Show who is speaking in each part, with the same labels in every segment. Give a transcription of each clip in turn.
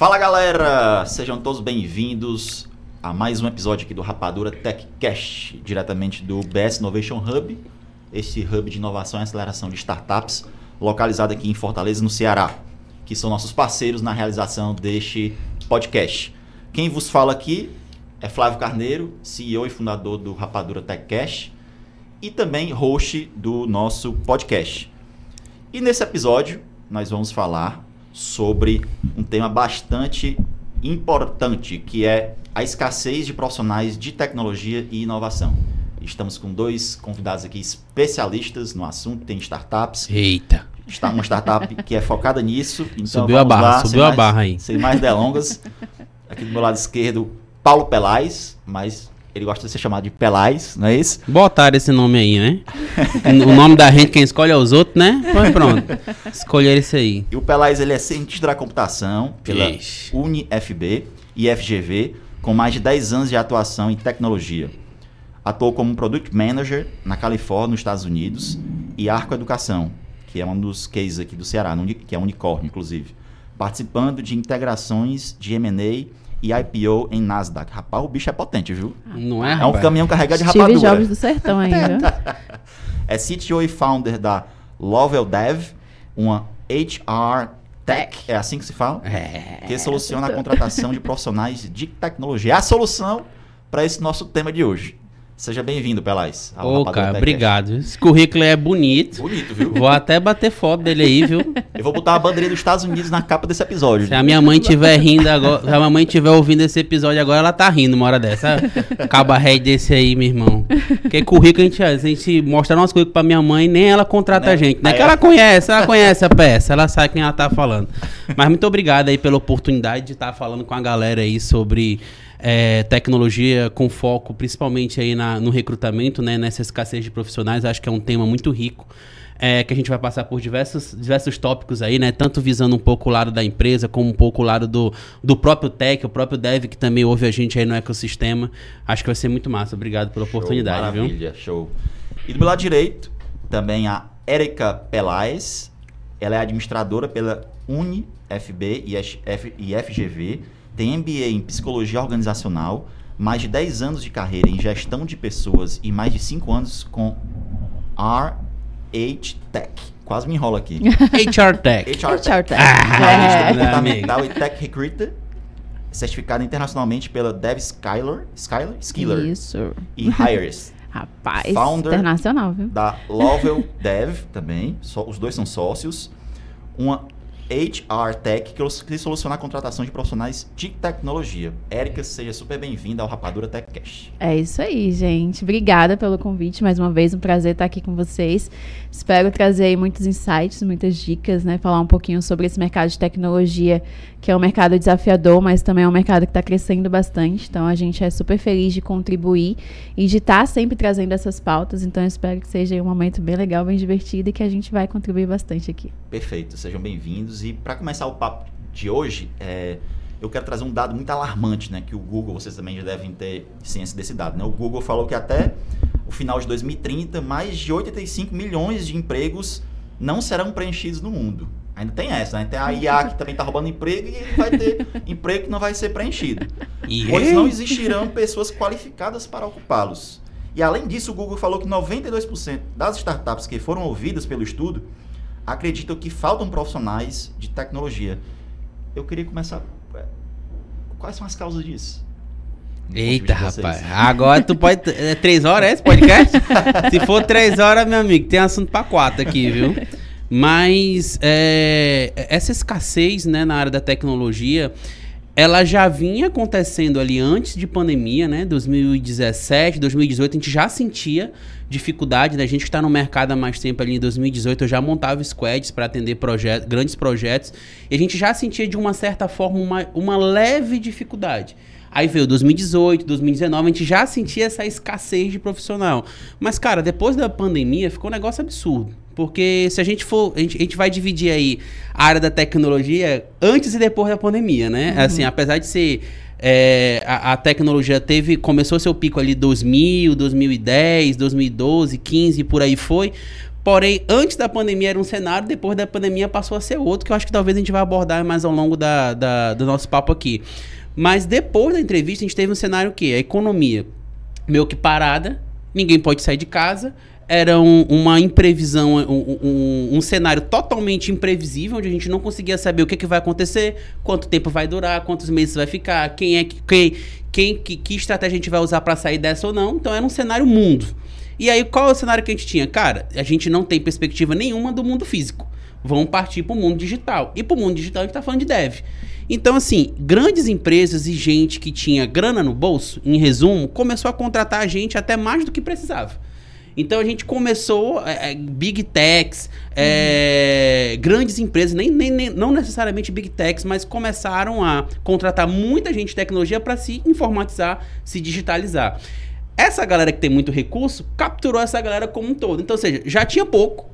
Speaker 1: Fala galera, sejam todos bem-vindos a mais um episódio aqui do Rapadura TechCast, diretamente do BS Innovation Hub, esse hub de inovação e aceleração de startups, localizado aqui em Fortaleza, no Ceará, que são nossos parceiros na realização deste podcast. Quem vos fala aqui é Flávio Carneiro, CEO e fundador do Rapadura TechCast e também host do nosso podcast. E nesse episódio nós vamos falar sobre um tema bastante importante, que é a escassez de profissionais de tecnologia e inovação. Estamos com dois convidados aqui especialistas no assunto, tem startups.
Speaker 2: Eita!
Speaker 1: Está uma startup que é focada nisso. Então
Speaker 2: subiu a barra aí.
Speaker 1: Sem mais delongas. Aqui do meu lado esquerdo, Paulo Pelais, mas ele gosta de ser chamado de Pelais, não é isso?
Speaker 2: Botaram esse nome aí, né? O nome da gente, quem escolhe é os outros, né? Pois pronto. Escolheram esse aí.
Speaker 1: E o Pelais, ele é cientista da computação pela UniFB e FGV, com mais de 10 anos de atuação em tecnologia. Atuou como Product Manager na Califórnia, nos Estados Unidos, e Arco Educação, que é um dos cases aqui do Ceará, que é unicórnio, inclusive. Participando de integrações de M&A e IPO em Nasdaq. Rapaz, o bicho é potente, viu?
Speaker 2: Não é,
Speaker 1: rapaz? É um caminhão carregado de rapadura.
Speaker 3: Steve Jobs do sertão ainda.
Speaker 1: É CTO e founder da Lovell Dev, uma HR Tech, é assim que se fala? Que soluciona a contratação de profissionais de tecnologia. É a solução para esse nosso tema de hoje. Seja bem-vindo, Pelais.
Speaker 2: Ô, cara, obrigado. Esse currículo é bonito.
Speaker 1: Bonito, viu?
Speaker 2: Vou até bater foto dele aí, viu?
Speaker 1: Eu vou botar a bandeirinha dos Estados Unidos na capa desse episódio.
Speaker 2: Se a minha mãe estiver rindo agora, se a minha mãe estiver ouvindo esse episódio agora, ela tá rindo uma hora dessa. Caba head desse aí, meu irmão. Porque currículo, a gente mostra nosso currículo pra minha mãe, nem ela contrata a gente. Não é que ela conhece a peça, ela sabe quem ela tá falando. Mas muito obrigado aí pela oportunidade de estar falando com a galera aí sobre tecnologia com foco principalmente aí no recrutamento, né, nessa escassez de profissionais. Acho que é um tema muito rico, que a gente vai passar por diversos tópicos aí, né, tanto visando um pouco o lado da empresa, como um pouco o lado do próprio tech, o próprio dev, que também ouve a gente aí no ecossistema. Acho que vai ser muito massa. Obrigado pela oportunidade.
Speaker 1: Maravilha,
Speaker 2: viu?
Speaker 1: Show. E do meu lado direito, também a Érica Pelais. Ela é administradora pela UniFB e FGV. Tem MBA em Psicologia Organizacional, mais de 10 anos de carreira em Gestão de Pessoas e mais de 5 anos com RH Tech. Quase me enrola aqui.
Speaker 2: HR Tech.
Speaker 1: HR Tech. Comportamental e Tech Recruiter, certificada internacionalmente pela Dev Skiller.
Speaker 3: Isso.
Speaker 1: E Hires.
Speaker 3: Rapaz,
Speaker 1: Founder
Speaker 3: internacional, viu?
Speaker 1: Da Lovell Dev também. Os dois são sócios. Uma HR Tech, que soluciona a contratação de profissionais de tecnologia. Érica, seja super bem-vinda ao Rapadura TechCast.
Speaker 3: É isso aí, gente. Obrigada pelo convite. Mais uma vez, um prazer estar aqui com vocês. Espero trazer aí muitos insights, muitas dicas, né? Falar um pouquinho sobre esse mercado de tecnologia, que é um mercado desafiador, mas também é um mercado que está crescendo bastante. Então, a gente é super feliz de contribuir e de estar sempre trazendo essas pautas. Então, eu espero que seja um momento bem legal, bem divertido e que a gente vai contribuir bastante aqui.
Speaker 1: Perfeito. Sejam bem-vindos. E para começar o papo de hoje, eu quero trazer um dado muito alarmante, né? Que o Google, vocês também já devem ter ciência desse dado, né? O Google falou que até o final de 2030, mais de 85 milhões de empregos não serão preenchidos no mundo. Ainda tem essa, né? Tem a IA que também está roubando emprego e vai ter emprego que não vai ser preenchido. Pois não existirão pessoas qualificadas para ocupá-los. E além disso, o Google falou que 92% das startups que foram ouvidas pelo estudo acreditam que faltam profissionais de tecnologia. Eu queria começar... Quais são as causas disso?
Speaker 2: Eita, rapaz. Agora tu pode... 3 horas esse podcast? Se for 3 horas, meu amigo, tem assunto para 4 aqui, viu? Mas essa escassez, né, na área da tecnologia, ela já vinha acontecendo ali antes de pandemia, né? 2017, 2018, a gente já sentia dificuldade, né? A gente que está no mercado há mais tempo ali, em 2018, eu já montava squads para atender grandes projetos, e a gente já sentia de uma certa forma uma leve dificuldade. Aí veio 2018, 2019, a gente já sentia essa escassez de profissional. Mas, cara, depois da pandemia ficou um negócio absurdo. Porque se a gente for... A gente vai dividir aí a área da tecnologia antes e depois da pandemia, né? Uhum. Assim, apesar de ser... a tecnologia começou seu pico ali 2000, 2010, 2012, 15, por aí foi. Porém, antes da pandemia era um cenário, depois da pandemia passou a ser outro, que eu acho que talvez a gente vai abordar mais ao longo do nosso papo aqui. Mas depois da entrevista, a gente teve um cenário o quê? A economia meio que parada, ninguém pode sair de casa, era uma imprevisão, um cenário totalmente imprevisível, onde a gente não conseguia saber o que vai acontecer, quanto tempo vai durar, quantos meses vai ficar, que estratégia a gente vai usar para sair dessa ou não. Então era um cenário mundo. E aí qual é o cenário que a gente tinha? Cara, a gente não tem perspectiva nenhuma do mundo físico. Vamos partir para o mundo digital. E para o mundo digital a gente está falando de dev. Então, assim, grandes empresas e gente que tinha grana no bolso, em resumo, começou a contratar a gente até mais do que precisava. Então, a gente começou, big techs, grandes empresas, não necessariamente big techs, mas começaram a contratar muita gente de tecnologia para se informatizar, se digitalizar. Essa galera que tem muito recurso, capturou essa galera como um todo. Então, ou seja, já tinha pouco.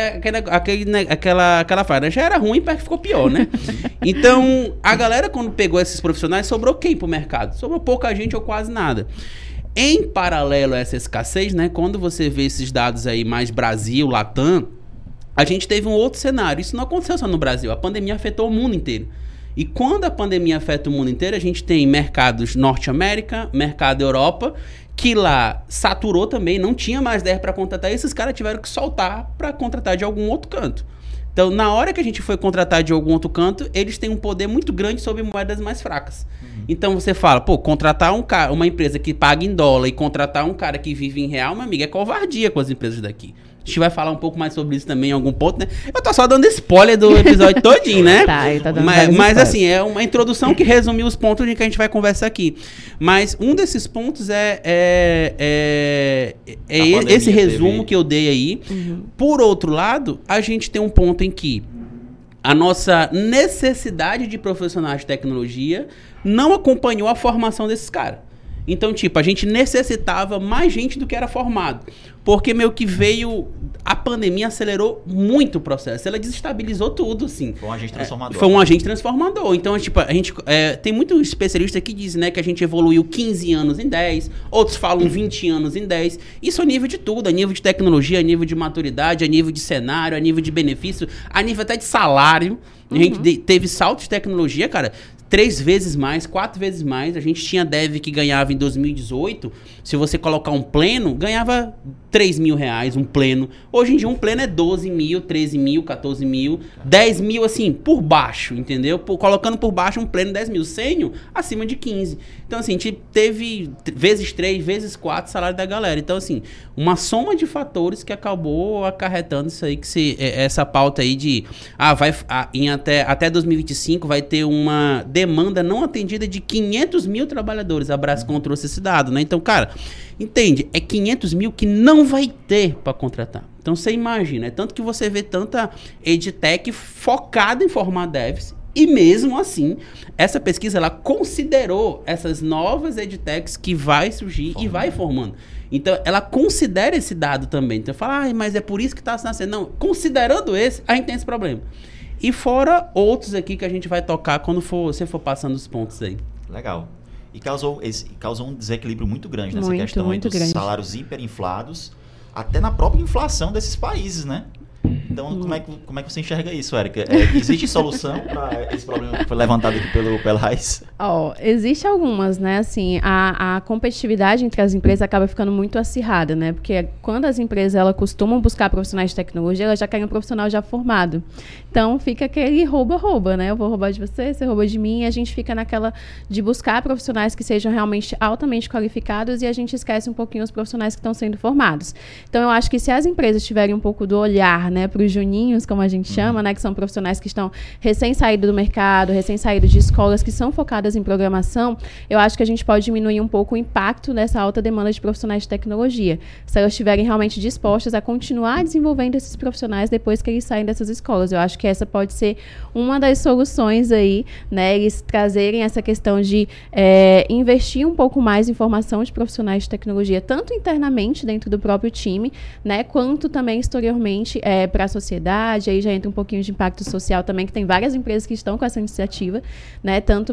Speaker 2: Aquela frase, já era ruim, mas ficou pior, né? Então, a galera quando pegou esses profissionais, sobrou quem pro mercado? Sobrou pouca gente ou quase nada. Em paralelo a essa escassez, né? Quando você vê esses dados aí mais Brasil, Latam, a gente teve um outro cenário. Isso não aconteceu só no Brasil, a pandemia afetou o mundo inteiro. E quando a pandemia afeta o mundo inteiro, a gente tem mercados Norte-América, mercado Europa, que lá saturou também, não tinha mais DR para contratar, e esses caras tiveram que soltar para contratar de algum outro canto. Então, na hora que a gente foi contratar de algum outro canto, eles têm um poder muito grande sobre moedas mais fracas. Então, você fala, contratar uma empresa que paga em dólar e contratar um cara que vive em real, meu amigo, é covardia com as empresas daqui. A gente vai falar um pouco mais sobre isso também em algum ponto, né? Eu tô só dando spoiler do episódio todinho, né?
Speaker 3: Tá dando
Speaker 2: mas assim, é uma introdução que resumiu os pontos de que a gente vai conversar aqui. Mas um desses pontos esse resumo que eu dei aí. Uhum. Por outro lado, a gente tem um ponto em que a nossa necessidade de profissionais de tecnologia não acompanhou a formação desses caras. Então, a gente necessitava mais gente do que era formado. Porque meio que a pandemia acelerou muito o processo. Ela desestabilizou tudo, assim.
Speaker 1: Foi um agente transformador.
Speaker 2: Foi um agente transformador. Então, a gente tem muito especialista que diz, né, que a gente evoluiu 15 anos em 10, outros falam 20 anos em 10. Isso a nível de tudo, a nível de tecnologia, a nível de maturidade, a nível de cenário, a nível de benefício, a nível até de salário. A gente teve salto de tecnologia, cara, 3 vezes mais, 4 vezes mais. A gente tinha dev que ganhava em 2018, se você colocar um pleno, ganhava 3 mil reais, um pleno. Hoje em dia um pleno é 12 mil, 13 mil, 14 mil, 10 mil assim, por baixo, entendeu? Colocando por baixo um pleno 10 mil, sênior acima de 15. Então assim, a gente teve vezes 3, vezes 4 salário da galera. Então assim, uma soma de fatores que acabou acarretando isso aí, essa pauta aí de, até 2025 vai ter uma demanda não atendida de 500 mil trabalhadores. A Brascom trouxe esse dado, né? Então, cara, entende? É 500 mil que não vai ter para contratar. Então, você imagina. É tanto que você vê tanta EdTech focada em formar devs. E mesmo assim, essa pesquisa, ela considerou essas novas EdTechs que vai surgir e vai formando. Então, ela considera esse dado também. Então, fala, mas é por isso que está nascendo. Não, considerando esse, a gente tem esse problema. E fora outros aqui que a gente vai tocar quando você for passando os pontos aí.
Speaker 1: Legal. E causou um desequilíbrio muito grande nessa questão aí dos salários hiperinflados, até na própria inflação desses países, né? Então, como é que você enxerga isso, Érica? Existe solução para esse problema que foi levantado aqui pela Raiz?
Speaker 3: Existe algumas, né? Assim, a competitividade entre as empresas acaba ficando muito acirrada, né? Porque quando as empresas elas costumam buscar profissionais de tecnologia, elas já querem um profissional já formado. Então, fica aquele rouba-rouba, né? Eu vou roubar de você rouba de mim, e a gente fica naquela de buscar profissionais que sejam realmente altamente qualificados, e a gente esquece um pouquinho os profissionais que estão sendo formados. Então, eu acho que se as empresas tiverem um pouco do olhar, né, para os juninhos, como a gente chama, né, que são profissionais que estão recém-saídos do mercado, recém-saídos de escolas que são focadas em programação, eu acho que a gente pode diminuir um pouco o impacto dessa alta demanda de profissionais de tecnologia, se elas estiverem realmente dispostas a continuar desenvolvendo esses profissionais depois que eles saem dessas escolas. Eu acho que essa pode ser uma das soluções aí, né, eles trazerem essa questão de investir um pouco mais em formação de profissionais de tecnologia, tanto internamente dentro do próprio time, né, quanto também exteriormente para a sociedade. Aí já entra um pouquinho de impacto social também, que tem várias empresas que estão com essa iniciativa, né, tanto para ajudar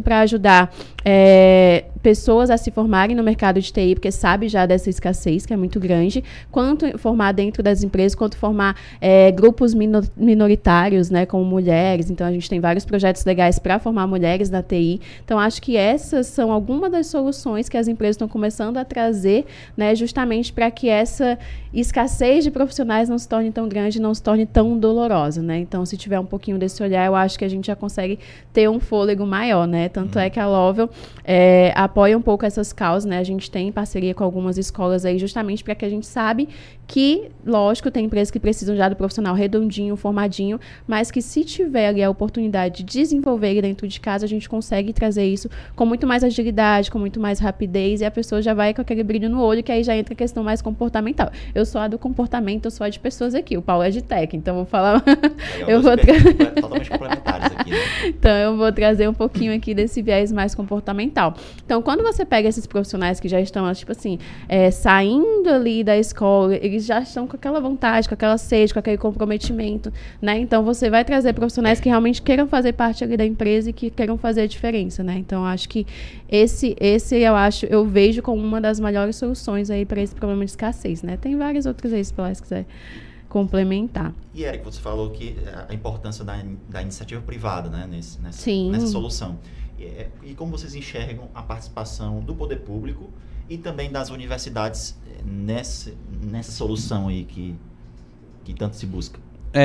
Speaker 3: ajudar pessoas a se formarem no mercado de TI, porque sabe já dessa escassez, que é muito grande, quanto formar dentro das empresas, quanto formar grupos minoritários, né, como mulheres. Então, a gente tem vários projetos legais para formar mulheres na TI. Então, acho que essas são algumas das soluções que as empresas estão começando a trazer, né, justamente para que essa escassez de profissionais não se torne tão grande, não se torne tão dolorosa, né? Então, se tiver um pouquinho desse olhar, eu acho que a gente já consegue ter um fôlego maior, né? Tanto é que a Lovell apoia um pouco essas causas, né? A gente tem parceria com algumas escolas aí, justamente para que a gente sabe que, lógico, tem empresas que precisam já do profissional redondinho, formadinho, mas que se tiver ali a oportunidade de desenvolver dentro de casa, a gente consegue trazer isso com muito mais agilidade, com muito mais rapidez, e a pessoa já vai com aquele brilho no olho, que aí já entra a questão mais comportamental. Eu sou a do comportamento, eu sou a de pessoas aqui, o Paulo é de tech, então vou falar...
Speaker 1: totalmente complementares aqui, né?
Speaker 3: Então, eu vou trazer um pouquinho aqui desse viés mais comportamental. Então, quando você pega esses profissionais que já estão, tipo assim, saindo ali da escola, eles já estão com aquela vontade, com aquela sede, com aquele comprometimento, né? Então, você vai trazer profissionais que realmente queiram fazer parte ali da empresa e que queiram fazer a diferença, né? Então, acho que esse eu vejo como uma das melhores soluções aí para esse problema de escassez, né? Tem várias outras aí, se você quiser complementar.
Speaker 1: E, Eric, você falou que a importância da iniciativa privada, né,
Speaker 3: Sim.
Speaker 1: nessa solução. E como vocês enxergam a participação do poder público e também das universidades nessa solução aí que tanto se busca?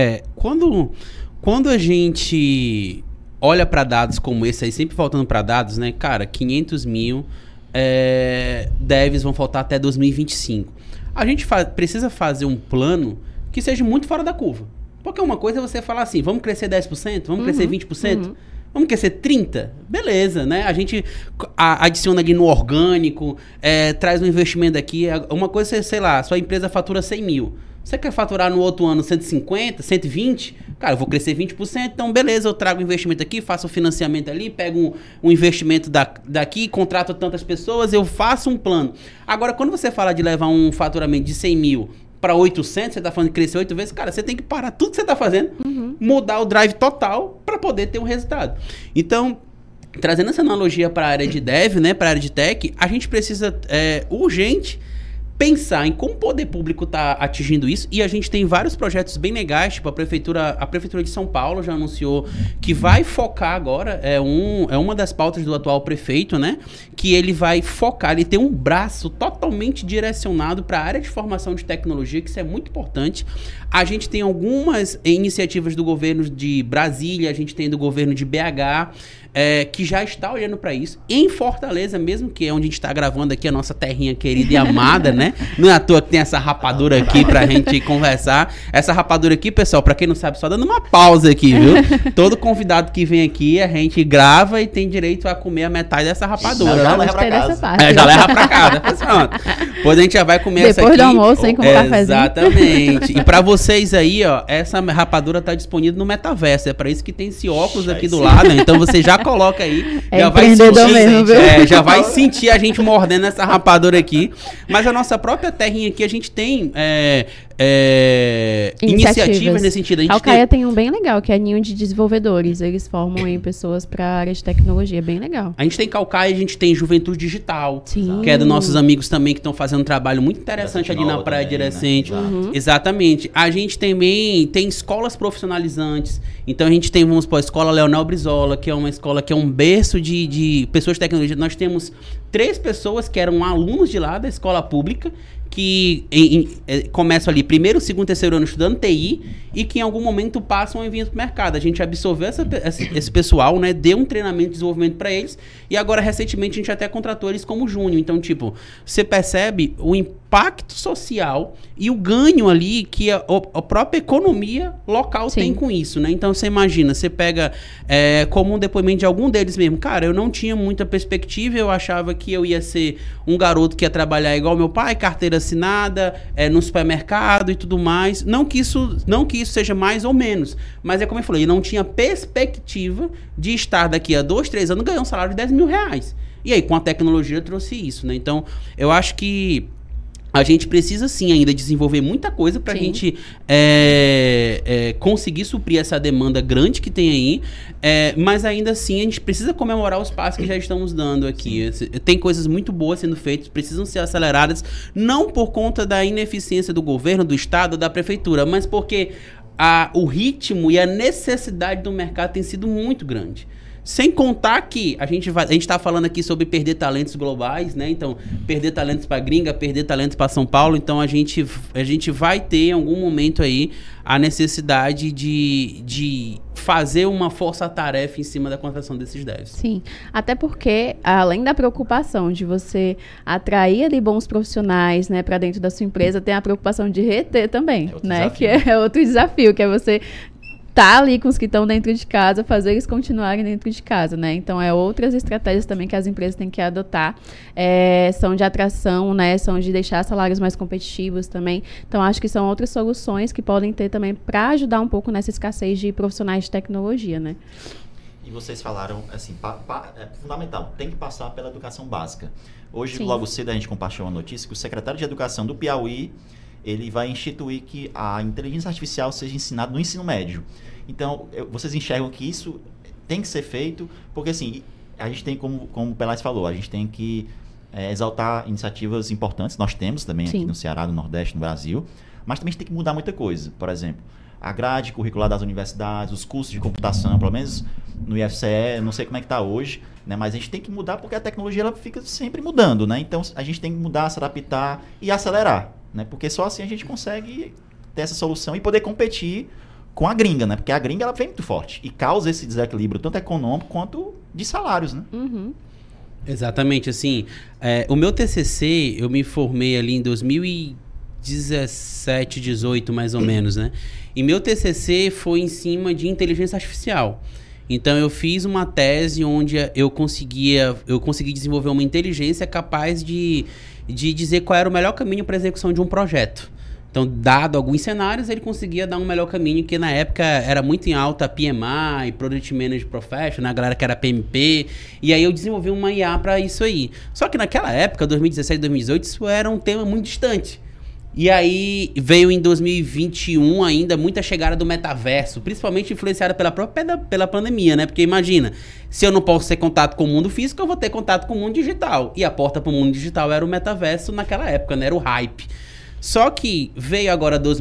Speaker 2: Quando a gente olha para dados como esse aí, sempre faltando para dados, né, cara, 500 mil devs vão faltar até 2025. A gente precisa fazer um plano que seja muito fora da curva. Porque uma coisa é você falar assim, vamos crescer 10%, vamos crescer 20%, vamos crescer 30%, beleza, né? A gente adiciona ali no orgânico, traz um investimento aqui. Uma coisa é, sei lá, sua empresa fatura 100 mil. Você quer faturar no outro ano 150, 120? Cara, eu vou crescer 20%, então beleza, eu trago investimento aqui, faço o financiamento ali, pego um investimento daqui, contrato tantas pessoas, eu faço um plano. Agora, quando você fala de levar um faturamento de 100 mil para 800, você está falando de crescer 8 vezes, cara, você tem que parar tudo que você está fazendo, mudar o drive total para poder ter um resultado. Então, trazendo essa analogia para a área de dev, né, para a área de tech, a gente precisa urgente pensar em como o poder público está atingindo isso, e a gente tem vários projetos bem legais, tipo a Prefeitura de São Paulo já anunciou que vai focar agora, é uma das pautas do atual prefeito, né, que ele vai focar, ele tem um braço totalmente direcionado para a área de formação de tecnologia, que isso é muito importante. A gente tem algumas iniciativas do governo de Brasília, a gente tem do governo de BH, que já está olhando para isso. Em Fortaleza mesmo, que é onde a gente está gravando aqui, a nossa terrinha querida e amada, né? Não é à toa que tem essa rapadura aqui pra gente conversar. Essa rapadura aqui, pessoal, pra quem não sabe, só dando uma pausa aqui, viu? Todo convidado que vem aqui, a gente grava e tem direito a comer a metade dessa rapadura.
Speaker 1: Já leva pra casa.
Speaker 2: Já leva pra casa. Pronto. Depois a gente já vai comer essa aqui.
Speaker 3: Depois do almoço, hein, com um cafezinho.
Speaker 2: Exatamente. E pra vocês aí, ó, essa rapadura tá disponível no metaverso. É pra isso que tem esse óculos aqui do lado. Então você já coloca aí. Já vai sentir,
Speaker 3: mesmo, viu?
Speaker 2: já vai sentir a gente mordendo essa rapadura aqui. Mas a nossa própria terrinha aqui, a gente tem iniciativas nesse sentido.
Speaker 3: A Alcaia tem um bem legal, que é Ninho de Desenvolvedores. Eles formam aí pessoas para a área de tecnologia, bem legal.
Speaker 2: A gente tem Calcaia, a gente tem Juventude Digital,
Speaker 3: Sim.
Speaker 2: que é dos nossos amigos também, que estão fazendo um trabalho muito interessante ali na Praia de Irecente. Né? Exatamente. A gente também tem escolas profissionalizantes. Então a gente tem, vamos supor, a Escola Leonel Brizola, que é uma escola que é um berço de pessoas de tecnologia. Nós temos 3 pessoas que eram alunos de lá da escola pública, que começam ali primeiro, segundo, terceiro ano estudando TI e que em algum momento passam a vir para o mercado. A gente absorveu esse pessoal, né, deu um treinamento de desenvolvimento para eles e agora recentemente a gente até contratou eles como júnior. Então, tipo, você percebe o impacto social e o ganho ali que a própria economia local
Speaker 3: Sim.
Speaker 2: tem com isso, né? Então, você imagina, você pega como um depoimento de algum deles mesmo. Cara, eu não tinha muita perspectiva, eu achava que eu ia ser um garoto que ia trabalhar igual meu pai, carteira assinada, no supermercado e tudo mais. Não que isso seja mais ou menos, mas é como eu falei, eu não tinha perspectiva de estar daqui a 2, 3 anos ganhando um salário de R$10 mil. E aí, com a tecnologia, eu trouxe isso, né? Então, eu acho que a gente precisa sim ainda desenvolver muita coisa para a gente conseguir suprir essa demanda grande que tem aí, mas ainda assim a gente precisa comemorar os passos que já estamos dando aqui. Tem coisas muito boas sendo feitas, precisam ser aceleradas, não por conta da ineficiência do governo, do estado, da prefeitura, mas porque o ritmo e a necessidade do mercado tem sido muito grande. Sem contar que a gente está falando aqui sobre perder talentos globais, né? Então, perder talentos para gringa, perder talentos para São Paulo. Então, a gente vai ter em algum momento aí a necessidade de fazer uma força-tarefa em cima da contratação desses devs.
Speaker 3: Sim, até porque, além da preocupação de você atrair ali bons profissionais, né, para dentro da sua empresa, tem a preocupação de reter também, né? Que é outro desafio, que é você tá ali com os que estão dentro de casa, fazer eles continuarem dentro de casa, né? Então, outras estratégias também que as empresas têm que adotar, são de atração, né? São de deixar salários mais competitivos também. Então, acho que são outras soluções que podem ter também para ajudar um pouco nessa escassez de profissionais de tecnologia, né?
Speaker 1: E vocês falaram, assim, é fundamental, tem que passar pela educação básica. Hoje,
Speaker 3: Sim.
Speaker 1: Logo cedo, a gente compartilhou uma notícia que o secretário de Educação do Piauí, ele vai instituir que a inteligência artificial seja ensinada no ensino médio. Então, vocês enxergam que isso tem que ser feito, porque assim, a gente tem, como o Pelaz falou, a gente tem que exaltar iniciativas importantes, nós temos também
Speaker 3: Sim.
Speaker 1: aqui no Ceará, no Nordeste, no Brasil, mas também a gente tem que mudar muita coisa. Por exemplo, a grade curricular das universidades, os cursos de computação, pelo menos no IFCE, não sei como é que está hoje, né? Mas a gente tem que mudar porque a tecnologia ela fica sempre mudando, né? Então, a gente tem que mudar, se adaptar e acelerar. Né? Porque só assim a gente consegue ter essa solução e poder competir com a gringa, né? Porque a gringa ela vem muito forte e causa esse desequilíbrio tanto econômico quanto de salários, né?
Speaker 3: Uhum.
Speaker 2: Exatamente, assim, o meu TCC, eu me formei ali em 2017, 18 mais ou menos, né? E meu TCC foi em cima de inteligência artificial. Então, eu fiz uma tese onde eu consegui desenvolver uma inteligência capaz de dizer qual era o melhor caminho para a execução de um projeto. Então, dado alguns cenários, ele conseguia dar um melhor caminho, que na época era muito em alta PMI, Product Manager Professional, a galera que era PMP, e aí eu desenvolvi uma IA para isso aí. Só que naquela época, 2017, 2018, isso era um tema muito distante. E aí veio em 2021 ainda muita chegada do metaverso, principalmente influenciada pela pandemia, né? Porque imagina, se eu não posso ter contato com o mundo físico, eu vou ter contato com o mundo digital. E a porta para o mundo digital era o metaverso naquela época, né? Era o hype. Só que veio agora do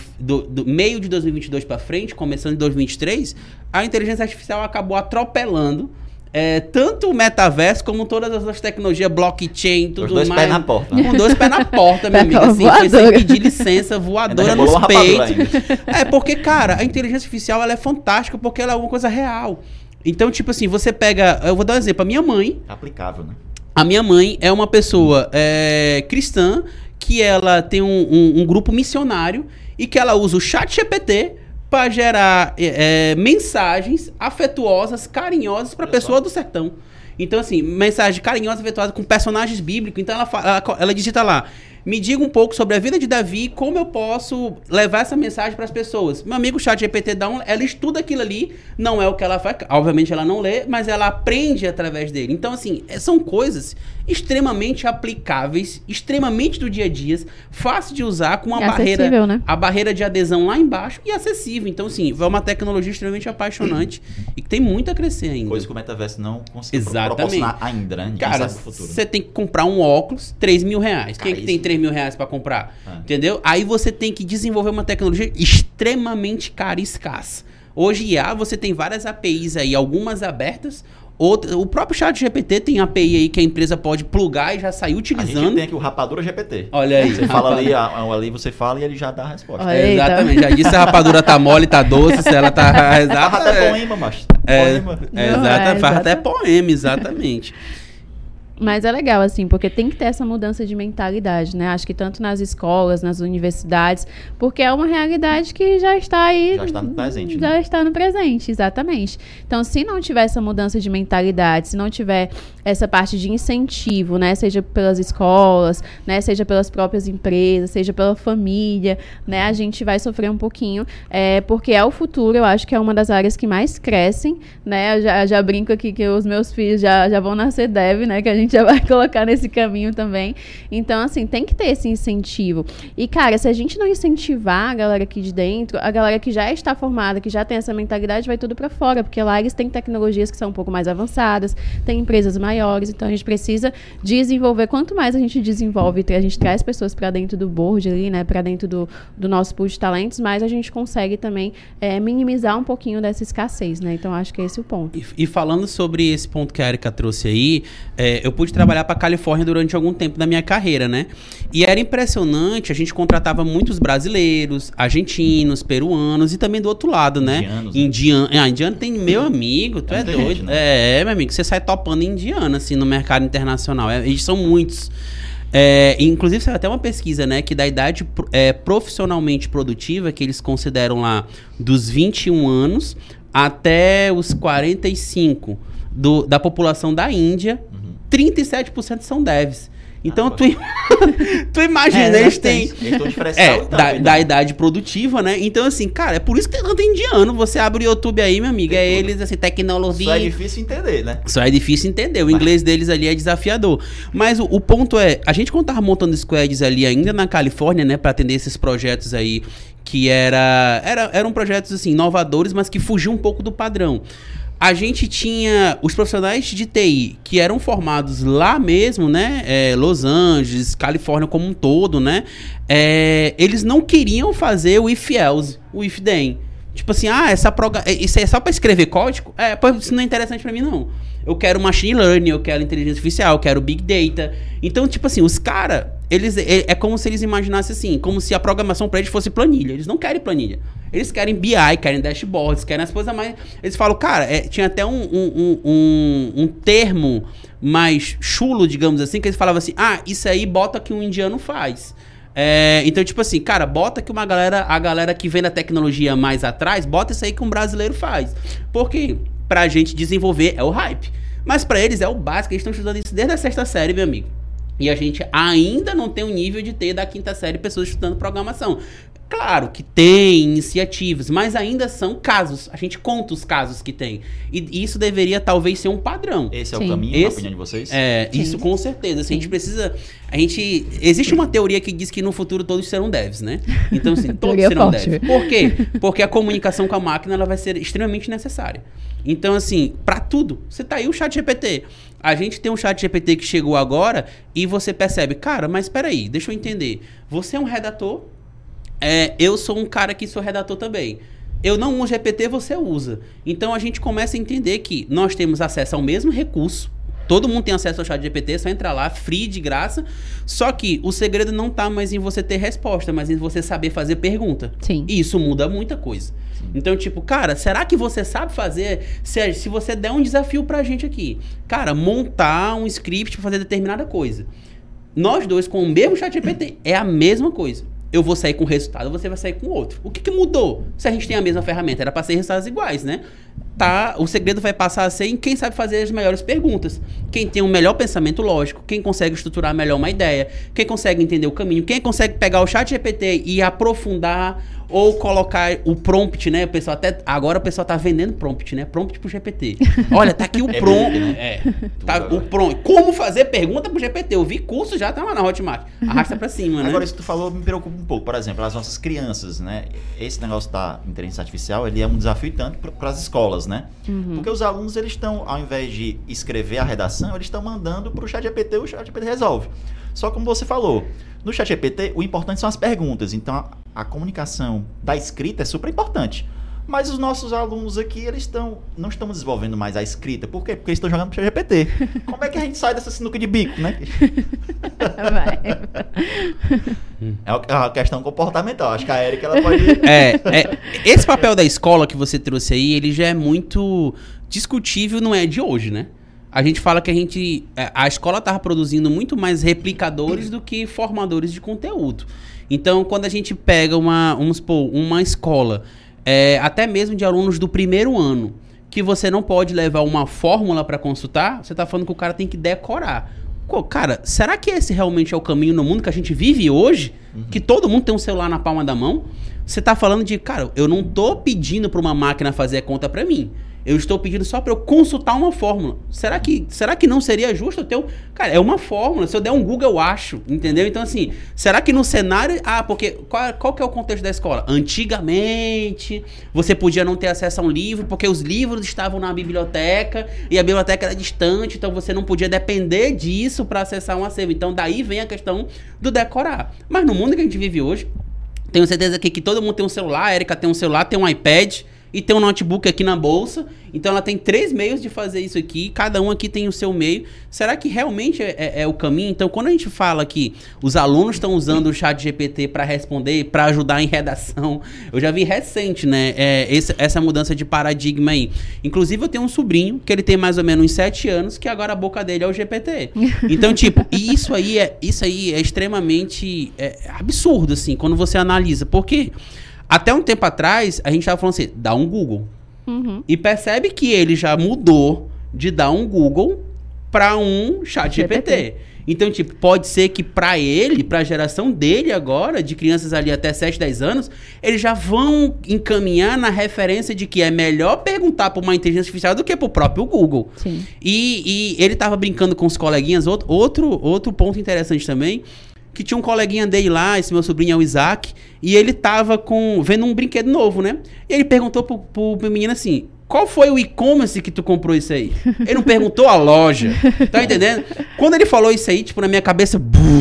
Speaker 2: meio de 2022 para frente, começando em 2023, a inteligência artificial acabou atropelando tanto o metaverso como todas as outras tecnologias, blockchain, tudo mais.
Speaker 1: Com 2 pés na porta.
Speaker 2: Com 2 pés na porta, meu amigo. Assim, foi sem pedir licença, voadora nos peitos. Porque, cara, a inteligência artificial ela é fantástica porque ela é uma coisa real. Então, tipo assim, você pega... Eu vou dar um exemplo. A minha mãe...
Speaker 1: Aplicável, né?
Speaker 2: A minha mãe é uma pessoa cristã que ela tem um grupo missionário e que ela usa o ChatGPT para gerar mensagens afetuosas, carinhosas para a pessoa do sertão. Então, assim, mensagem carinhosa, afetuosa com personagens bíblicos. Então, ela digita lá: me diga um pouco sobre a vida de Davi, como eu posso levar essa mensagem para as pessoas. Meu amigo ChatGPT ela estuda aquilo ali, não é o que ela faz, obviamente ela não lê, mas ela aprende através dele. Então, assim, são coisas extremamente aplicáveis, extremamente do dia a dia, fácil de usar, com uma barreira, né? A barreira de adesão lá embaixo e acessível. Então, assim, é uma tecnologia extremamente apaixonante e que tem muito a crescer ainda.
Speaker 1: Coisa que o metaverso não conseguiu proporcionar ainda, né? Ninguém
Speaker 2: Cara,
Speaker 1: sabe do futuro.
Speaker 2: Você tem que comprar um óculos, R$3.000. Quem é que tem R$3.000 para comprar? Entendeu? Aí você tem que desenvolver uma tecnologia extremamente cara e escassa. Hoje, você tem várias APIs aí, algumas abertas. O próprio ChatGPT tem API aí que a empresa pode plugar e já sair utilizando.
Speaker 1: A gente tem aqui o Rapadura GPT.
Speaker 2: Olha aí.
Speaker 1: Você fala ali você fala e ele já dá a resposta.
Speaker 2: Exatamente. Já disse se a rapadura tá mole, tá doce, se ela tá...
Speaker 1: Faz até poema, macho.
Speaker 2: Faz até poema, exatamente.
Speaker 3: Mas é legal, assim, porque tem que ter essa mudança de mentalidade, né? Acho que tanto nas escolas, nas universidades, porque é uma realidade que já está aí...
Speaker 1: Já está no presente,
Speaker 3: Já está no presente, exatamente. Então, se não tiver essa mudança de mentalidade, se não tiver essa parte de incentivo, né? Seja pelas escolas, né? Seja pelas próprias empresas, seja pela família, né? A gente vai sofrer um pouquinho, porque é o futuro, eu acho que é uma das áreas que mais crescem, né? Eu já brinco aqui que os meus filhos já vão nascer dev, né? Que a gente já vai colocar nesse caminho também. Então, assim, tem que ter esse incentivo. E, cara, se a gente não incentivar a galera aqui de dentro, a galera que já está formada, que já tem essa mentalidade, vai tudo para fora, porque lá eles têm tecnologias que são um pouco mais avançadas, tem empresas maiores, então a gente precisa desenvolver. Quanto mais a gente desenvolve, a gente traz pessoas para dentro do board ali, né, para dentro do nosso pool de talentos, mais a gente consegue também minimizar um pouquinho dessa escassez, né? Então, acho que esse é o ponto.
Speaker 2: E falando sobre esse ponto que a Erika trouxe aí, eu pude trabalhar para a Califórnia durante algum tempo da minha carreira, né? E era impressionante, a gente contratava muitos brasileiros, argentinos, peruanos e também do outro lado, né? Indiano. Indiano tem, meu amigo, tu é doido. Gente, né? Meu amigo, você sai topando indiano, assim, no mercado internacional. Eles são muitos. Inclusive, saiu até uma pesquisa, né, que da idade profissionalmente produtiva, que eles consideram lá dos 21 anos até os 45 da população da Índia, 37% são devs. Então, tu imagina, eles têm da idade produtiva, né? Então, assim, cara, é por isso que tem tanto indiano. Você abre o YouTube aí, meu amigo, eles, assim, tecnologia...
Speaker 1: Só é difícil entender, né?
Speaker 2: Só é difícil entender. O inglês deles ali é desafiador. Mas o ponto é, a gente quando tava montando squads ali ainda na Califórnia, né, pra atender esses projetos aí, que eram projetos, assim, inovadores, mas que fugiam um pouco do padrão. A gente tinha os profissionais de TI que eram formados lá mesmo, né? Los Angeles, Califórnia como um todo, né? Eles não queriam fazer o if-else, o if-then. Tipo assim, isso é só para escrever código? Isso não é interessante para mim, não. Eu quero machine learning, eu quero inteligência artificial, eu quero big data. Então, tipo assim, os caras, é como se eles imaginassem assim, como se a programação para eles fosse planilha. Eles não querem planilha. Eles querem BI, querem dashboards, querem as coisas mais... Eles falam, cara, tinha até um termo mais chulo, digamos assim, que eles falavam assim, isso aí bota que um indiano faz. Então, tipo assim, cara, bota que a galera que vem da tecnologia mais atrás, bota isso aí que um brasileiro faz. Por quê? Pra gente desenvolver é o hype. Mas pra eles é o básico, eles estão estudando isso desde a 6ª série, meu amigo. E a gente ainda não tem o nível de ter da 5ª série pessoas estudando programação. Claro que tem iniciativas, mas ainda são casos. A gente conta os casos que tem. E isso deveria talvez ser um padrão.
Speaker 1: Esse é o caminho, na opinião de vocês?
Speaker 2: Isso com certeza. Assim, a gente precisa... Existe uma teoria que diz que no futuro todos serão devs, né? Então, assim, todos serão devs. Por quê? Porque a comunicação com a máquina ela vai ser extremamente necessária. Então, assim, pra tudo. Você tá aí o ChatGPT. A gente tem um ChatGPT que chegou agora e você percebe, cara, mas peraí, deixa eu entender. Você é um redator... eu sou um cara que sou redator também. Eu não uso GPT, você usa. Então a gente começa a entender que nós temos acesso ao mesmo recurso. Todo mundo tem acesso ao ChatGPT, é só entrar lá, free, de graça. Só que o segredo não tá mais em você ter resposta, mas em você saber fazer pergunta.
Speaker 3: Sim.
Speaker 2: E isso muda muita coisa. Então, tipo, cara, será que você sabe fazer... Se você der um desafio pra gente aqui, cara, montar um script pra fazer determinada coisa. Nós dois com o mesmo ChatGPT, é a mesma coisa. Eu vou sair com um resultado, você vai sair com outro. O que mudou? Se a gente tem a mesma ferramenta, era para ser resultados iguais, né? O segredo vai passar a ser em quem sabe fazer as melhores perguntas. Quem tem um melhor pensamento lógico, quem consegue estruturar melhor uma ideia, quem consegue entender o caminho, quem consegue pegar o ChatGPT e aprofundar ou colocar o prompt, né? Agora o pessoal tá vendendo prompt, né? Prompt pro GPT. Olha, tá aqui o prompt. O prompt. Como fazer pergunta pro GPT? Eu vi curso já, tá lá na Hotmart. Arrasta pra cima, né?
Speaker 1: Agora, isso que tu falou me preocupa um pouco. Por exemplo, as nossas crianças, né? Esse negócio da inteligência artificial, ele é um desafio tanto para as escolas, né? Uhum. Porque os alunos, eles estão, ao invés de escrever a redação, eles estão mandando pro ChatGPT, o ChatGPT resolve. Só como você falou, no ChatGPT, o importante são as perguntas. Então, a comunicação da escrita é super importante. Mas os nossos alunos aqui, eles não estão desenvolvendo mais a escrita. Por quê? Porque eles estão jogando pro ChatGPT. Como é que a gente sai dessa sinuca de bico, né? É uma questão comportamental. Acho que a Erika, ela pode...
Speaker 2: Esse papel da escola que você trouxe aí, ele já é muito discutível, não é de hoje, né? A gente fala que a escola estava produzindo muito mais replicadores do que formadores de conteúdo. Então, quando a gente pega uma escola, até mesmo de alunos do primeiro ano, que você não pode levar uma fórmula para consultar, você está falando que o cara tem que decorar. Cara, será que esse realmente é o caminho no mundo que a gente vive hoje? Uhum. Que todo mundo tem um celular na palma da mão? Você está falando de, cara, eu não tô pedindo para uma máquina fazer a conta para mim. Eu estou pedindo só para eu consultar uma fórmula. Será que não seria justo eu ter Cara, é uma fórmula. Se eu der um Google, eu acho. Entendeu? Então, assim, será que no cenário... porque qual que é o contexto da escola? Antigamente, você podia não ter acesso a um livro porque os livros estavam na biblioteca e a biblioteca era distante, então você não podia depender disso para acessar um acervo. Então, daí vem a questão do decorar. Mas no mundo que a gente vive hoje, tenho certeza que todo mundo tem um celular, a Erika tem um celular, tem um iPad... E tem um notebook aqui na bolsa. Então ela tem 3 meios de fazer isso aqui. Cada um aqui tem o seu meio. Será que realmente é o caminho? Então, quando a gente fala que os alunos estão usando o ChatGPT para responder, para ajudar em redação, eu já vi recente, né? Essa mudança de paradigma aí. Inclusive, eu tenho um sobrinho que ele tem mais ou menos uns 7 anos, que agora a boca dele é o GPT. Então, tipo, isso aí é extremamente absurdo, assim, quando você analisa. Por quê? Até um tempo atrás, a gente tava falando assim, dá um Google. E percebe que ele já mudou de dar um Google para um ChatGPT. Então, tipo, pode ser que para ele, para a geração dele agora, de crianças ali até 7, 10 anos, eles já vão encaminhar na referência de que é melhor perguntar para uma inteligência artificial do que para o próprio Google.
Speaker 3: Sim.
Speaker 2: E ele tava brincando com os coleguinhas, outro ponto interessante também, que tinha um coleguinha dele lá, esse meu sobrinho é o Isaac, e ele tava vendo um brinquedo novo, né? E ele perguntou pro menino assim, qual foi o e-commerce que tu comprou isso aí? Ele não perguntou a loja, tá entendendo? Quando ele falou isso aí, tipo, na minha cabeça,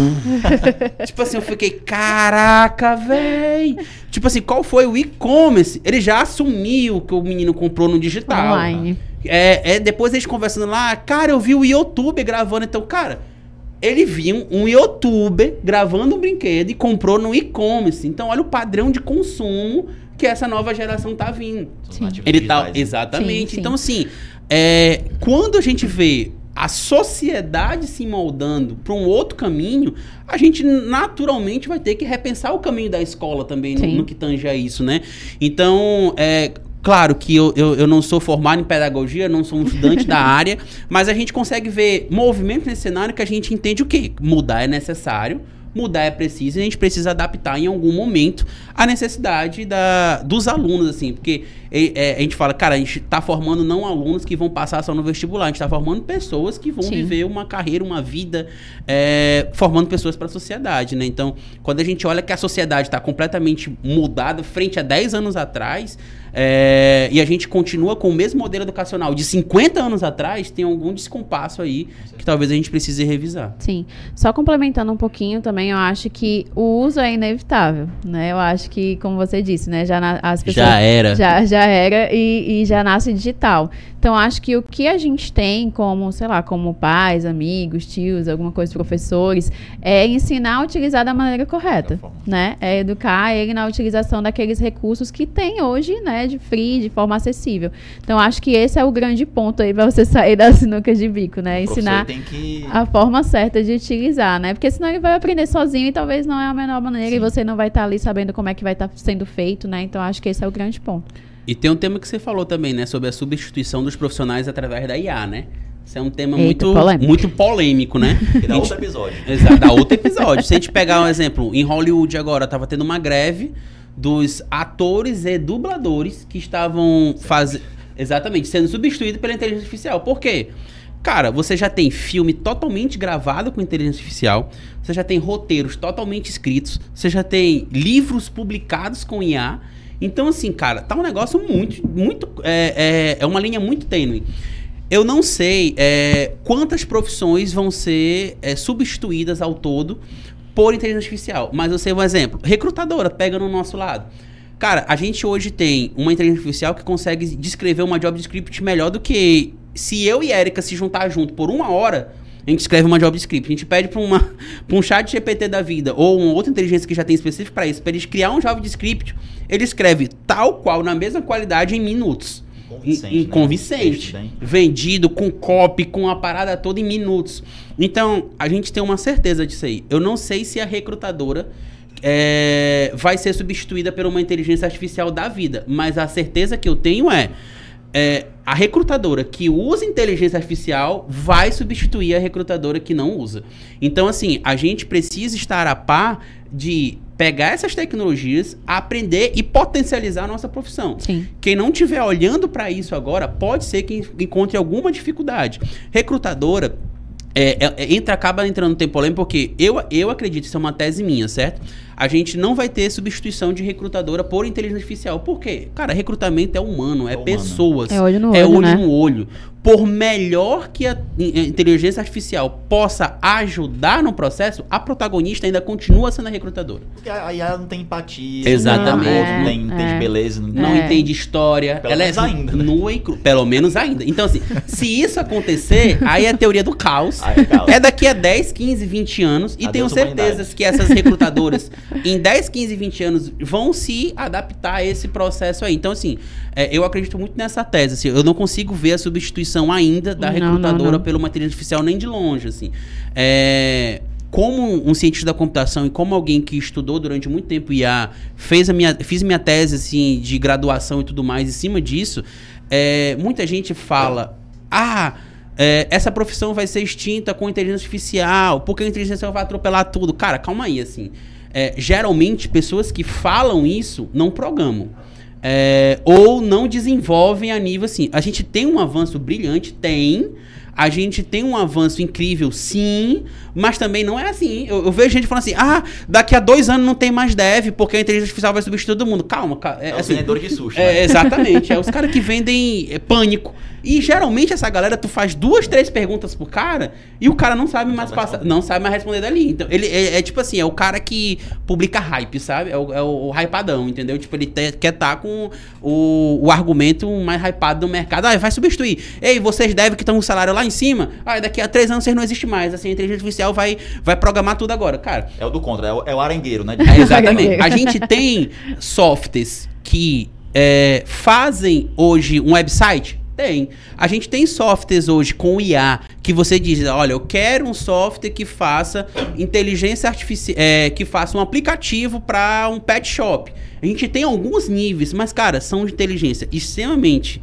Speaker 2: tipo assim, eu fiquei, caraca, véi! Tipo assim, qual foi o e-commerce? Ele já assumiu que o menino comprou no digital.
Speaker 3: Online.
Speaker 2: Depois eles conversando lá, cara, eu vi o YouTube gravando, então, cara... Ele viu um youtuber gravando um brinquedo e comprou no e-commerce. Então, olha o padrão de consumo que essa nova geração tá vindo. Ele tá, exatamente. Sim, sim. Então, assim, quando a gente vê a sociedade se moldando para um outro caminho, a gente naturalmente vai ter que repensar o caminho da escola também, no que tange a isso, né? Então, claro que eu não sou formado em pedagogia, não sou um estudante da área, mas a gente consegue ver movimentos nesse cenário que a gente entende o quê? Mudar é necessário, mudar é preciso, e a gente precisa adaptar em algum momento a necessidade dos alunos, assim, porque a gente fala, cara, a gente tá formando não alunos que vão passar só no vestibular, a gente tá formando pessoas que vão viver uma carreira, uma vida, formando pessoas para a sociedade, né? Então, quando a gente olha que a sociedade está completamente mudada frente a 10 anos atrás, e a gente continua com o mesmo modelo educacional de 50 anos atrás, tem algum descompasso aí que talvez a gente precise revisar.
Speaker 3: Sim. Só complementando um pouquinho também, eu acho que o uso é inevitável, né? Eu acho que, como você disse, né? As pessoas
Speaker 2: já era.
Speaker 3: Já era e já nasce digital. Então, acho que o que a gente tem como, sei lá, como pais, amigos, tios, alguma coisa, professores, é ensinar a utilizar da maneira correta, né? É educar ele na utilização daqueles recursos que tem hoje, né? De free, de forma acessível. Então, acho que esse é o grande ponto aí para você sair das sinucas de bico, né? Ensinar a forma certa de utilizar, né? Porque senão ele vai aprender sozinho e talvez não é a menor maneira e você não vai estar ali sabendo como é que vai estar sendo feito, né? Então, acho que esse é o grande ponto.
Speaker 2: E tem um tema que você falou também, né? Sobre a substituição dos profissionais através da IA, né? Isso é um tema muito polêmico, né?
Speaker 1: E dá outro episódio.
Speaker 2: Exato, dá outro episódio. Se a gente pegar um exemplo, em Hollywood agora tava tendo uma greve dos atores e dubladores que estavam sendo substituídos pela inteligência artificial. Por quê? Cara, você já tem filme totalmente gravado com inteligência artificial, você já tem roteiros totalmente escritos, você já tem livros publicados com IA. Então, assim, cara, tá um negócio muito... É uma linha muito tênue. Eu não sei quantas profissões vão ser substituídas ao todo por inteligência artificial. Mas eu sei um exemplo. Recrutadora, pega no nosso lado. Cara, a gente hoje tem uma inteligência artificial que consegue descrever uma job description melhor do que se eu e a Erika se juntar junto por 1 hora, a gente escreve uma job description. A gente pede para um chat GPT da vida ou uma outra inteligência que já tem específico para isso, para eles criar um job description, ele escreve tal qual, na mesma qualidade, em minutos. Convincente, né? Vendido, com copy, com a parada toda em minutos. Então, a gente tem uma certeza disso aí. Eu não sei se a recrutadora vai ser substituída por uma inteligência artificial da vida, mas a certeza que eu tenho a recrutadora que usa inteligência artificial vai substituir a recrutadora que não usa. Então, assim, a gente precisa estar a par de pegar essas tecnologias, aprender e potencializar a nossa profissão.
Speaker 3: Sim.
Speaker 2: Quem não estiver olhando para isso agora, pode ser que encontre alguma dificuldade. Recrutadora acaba entrando no tempo polêmico, porque eu acredito, isso é uma tese minha, certo? A gente não vai ter substituição de recrutadora por inteligência artificial. Por quê? Cara, recrutamento é humano, é pessoas.
Speaker 3: É olho no olho,
Speaker 2: é olho
Speaker 3: né?
Speaker 2: no olho. Por melhor que a inteligência artificial possa ajudar no processo, a protagonista ainda continua sendo a recrutadora.
Speaker 1: Porque aí ela não tem empatia,
Speaker 2: Exatamente.
Speaker 1: não entende beleza.
Speaker 2: Não entende história.
Speaker 1: Pelo
Speaker 2: ela
Speaker 1: menos ainda, né?
Speaker 2: nua e crua. Pelo menos ainda. Então, assim, se isso acontecer, aí é a teoria do caos.
Speaker 1: Aí é caos.
Speaker 2: É daqui a 10, 15, 20 anos. E tenho
Speaker 1: Adeus,
Speaker 2: certeza
Speaker 1: humanidade.
Speaker 2: que essas recrutadoras, em 10, 15, 20 anos, vão se adaptar a esse processo aí. Então, assim, eu acredito muito nessa tese. Assim, eu não consigo ver a substituição ainda da recrutadora pela uma inteligência artificial nem de longe, assim. Como um cientista da computação e como alguém que estudou durante muito tempo IA, fiz minha tese assim, de graduação e tudo mais em cima disso, muita gente fala, essa profissão vai ser extinta com inteligência artificial, porque a inteligência artificial vai atropelar tudo. Cara, calma aí, assim. Geralmente, pessoas que falam isso não programam. Ou não desenvolvem a nível assim. A gente tem um avanço brilhante? Tem. A gente tem um avanço incrível, sim, mas também não é assim. Eu vejo gente falando assim, daqui a 2 anos não tem mais dev, porque a inteligência artificial vai substituir todo mundo. Calma, cara.
Speaker 1: Os
Speaker 2: assim,
Speaker 1: vendedores de sushi, né?
Speaker 2: Exatamente. É os caras que vendem pânico. E geralmente essa galera, tu faz 2, 3 perguntas pro cara e o cara não sabe mais não sabe mais responder dali. Então, ele tipo assim, é o cara que publica hype, sabe? É o hypadão, entendeu? Tipo, ele quer estar com o argumento mais hypado do mercado. Vai substituir. Ei, vocês devem que estão com o salário lá em cima, daqui a 3 anos vocês não existem mais. Assim, a inteligência artificial vai programar tudo agora. Cara,
Speaker 1: é o do contra, é o arengueiro, né?
Speaker 2: Exatamente. A gente tem softwares que fazem hoje um website? Tem. A gente tem softwares hoje com IA que você diz, olha, eu quero um software que faça inteligência artificial, que faça um aplicativo para um pet shop. A gente tem alguns níveis, mas, cara, são de inteligência extremamente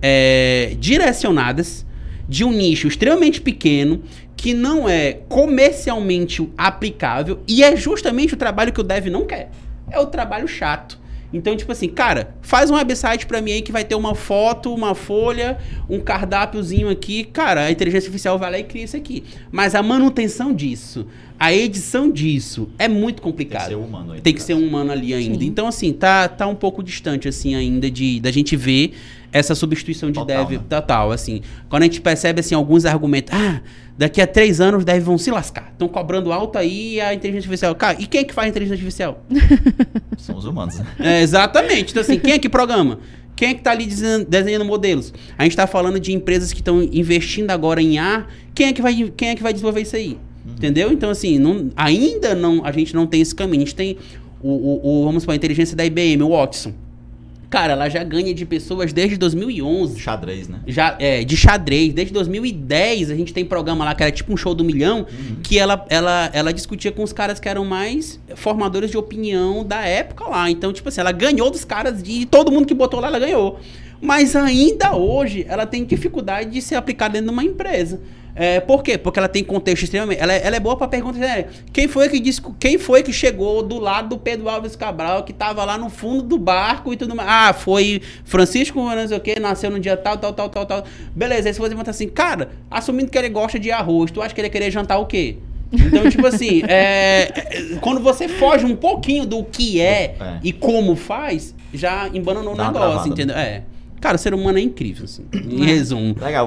Speaker 2: direcionadas, de um nicho extremamente pequeno, que não é comercialmente aplicável, e é justamente o trabalho que o dev não quer. É o trabalho chato. Então, tipo assim, cara, faz um website pra mim aí que vai ter uma foto, uma folha, um cardápiozinho aqui. Cara, a inteligência artificial vai lá e cria isso aqui. Mas a manutenção disso, a edição disso, é muito complicado.
Speaker 1: Tem que ser humano aí.
Speaker 2: Tem que ser um humano ali ainda. Sim. Então, assim, tá um pouco distante, assim, ainda da gente ver essa substituição de dev total, assim. Quando a gente percebe, assim, alguns argumentos, daqui a 3 anos os devs vão se lascar. Estão cobrando alto aí a inteligência artificial. Cara, e quem é que faz a inteligência artificial?
Speaker 1: São os humanos, né?
Speaker 2: Exatamente. Então, assim, quem é que programa? Quem é que tá ali desenhando modelos? A gente tá falando de empresas que estão investindo agora em IA. Quem é que vai desenvolver isso aí? Entendeu? Então, assim, ainda não, a gente não tem esse caminho. A gente tem vamos supor, a inteligência da IBM, o Watson. Cara, ela já ganha de pessoas desde 2011.
Speaker 1: Xadrez, né?
Speaker 2: De xadrez. Desde 2010 a gente tem programa lá que era tipo um show do milhão, que ela discutia com os caras que eram mais formadores de opinião da época lá. Então, tipo assim, ela ganhou dos caras, de todo mundo que botou lá, ela ganhou. Mas ainda hoje, ela tem dificuldade de ser aplicada dentro de uma empresa. Por quê? Porque ela tem contexto extremamente... Ela é boa pra perguntas. Quem foi que chegou do lado do Pedro Álvares Cabral, que tava lá no fundo do barco e tudo mais? Foi Francisco, não sei o quê, nasceu no dia tal. Beleza, aí você vai perguntar assim, cara, assumindo que ele gosta de arroz, tu acha que ele ia querer jantar o quê? Então, tipo assim, quando você foge um pouquinho do que e como faz, já embananou o negócio, entendeu? Cara, o ser humano é incrível, assim, em resumo.
Speaker 1: Legal,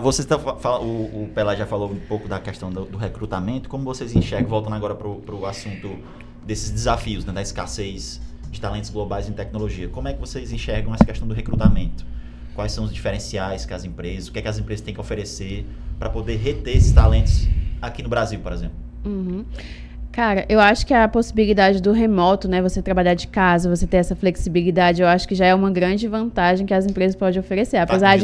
Speaker 1: o Pelé já falou um pouco da questão do recrutamento. Como vocês enxergam, voltando agora pro assunto desses desafios, né, da escassez de talentos globais em tecnologia, como é que vocês enxergam essa questão do recrutamento? Quais são os diferenciais que as empresas, o que é que as empresas têm que oferecer para poder reter esses talentos aqui no Brasil, por exemplo?
Speaker 3: Cara, eu acho que a possibilidade do remoto, né, você trabalhar de casa, você ter essa flexibilidade, eu acho que já é uma grande vantagem que as empresas podem oferecer, apesar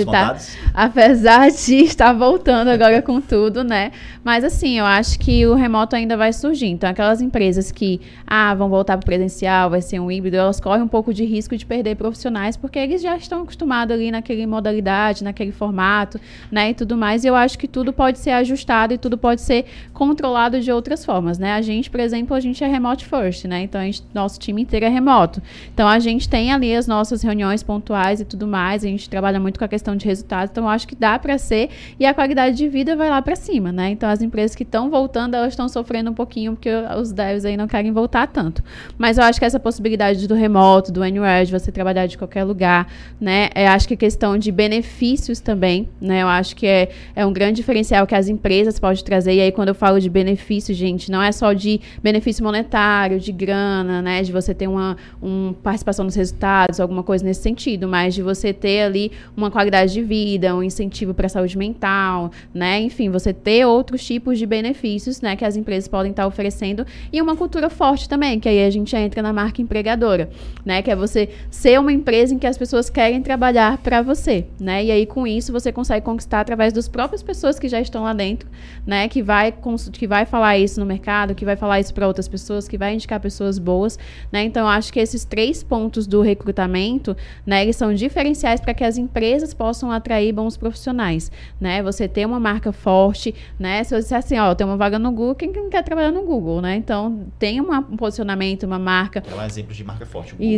Speaker 3: de estar voltando agora com tudo, né? Mas assim, eu acho que o remoto ainda vai surgir. Então, aquelas empresas que vão voltar para o presencial, vai ser um híbrido, elas correm um pouco de risco de perder profissionais, porque eles já estão acostumados ali naquele modalidade, naquele formato, né, e tudo mais. E eu acho que tudo pode ser ajustado e tudo pode ser controlado de outras formas, né? A gente, por exemplo, a gente é remote first, né? Então, nosso time inteiro é remoto. Então, a gente tem ali as nossas reuniões pontuais e tudo mais. A gente trabalha muito com a questão de resultados. Então, eu acho que dá para ser. E a qualidade de vida vai lá para cima, né? Então, as empresas que estão voltando, elas estão sofrendo um pouquinho, porque os devs aí não querem voltar tanto. Mas eu acho que essa possibilidade do remoto, do anywhere, de você trabalhar de qualquer lugar, né? Eu acho que a questão de benefícios também, né? Eu acho que é um grande diferencial que as empresas podem trazer. E aí, quando eu falo de benefício, gente, não é só de benefício monetário, de grana, né, de você ter uma participação nos resultados, alguma coisa nesse sentido, mas de você ter ali uma qualidade de vida, um incentivo para a saúde mental, né, enfim, você ter outros tipos de benefícios, né, que as empresas podem estar oferecendo, e uma cultura forte também, que aí a gente entra na marca empregadora, né, que é você ser uma empresa em que as pessoas querem trabalhar para você, né, e aí com isso você consegue conquistar através das próprias pessoas que já estão lá dentro, né, que vai falar isso no mercado, que vai falar isso para outras pessoas, que vai indicar pessoas boas, né? Então, eu acho que esses 3 pontos do recrutamento, né, eles são diferenciais para que as empresas possam atrair bons profissionais, né? Você ter uma marca forte, né? Se eu disser assim, tem uma vaga no Google, quem não quer trabalhar no Google, né? Então, tem um posicionamento, uma marca.
Speaker 1: É um exemplo de marca forte. Google,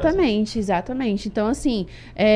Speaker 3: exatamente. Então, assim,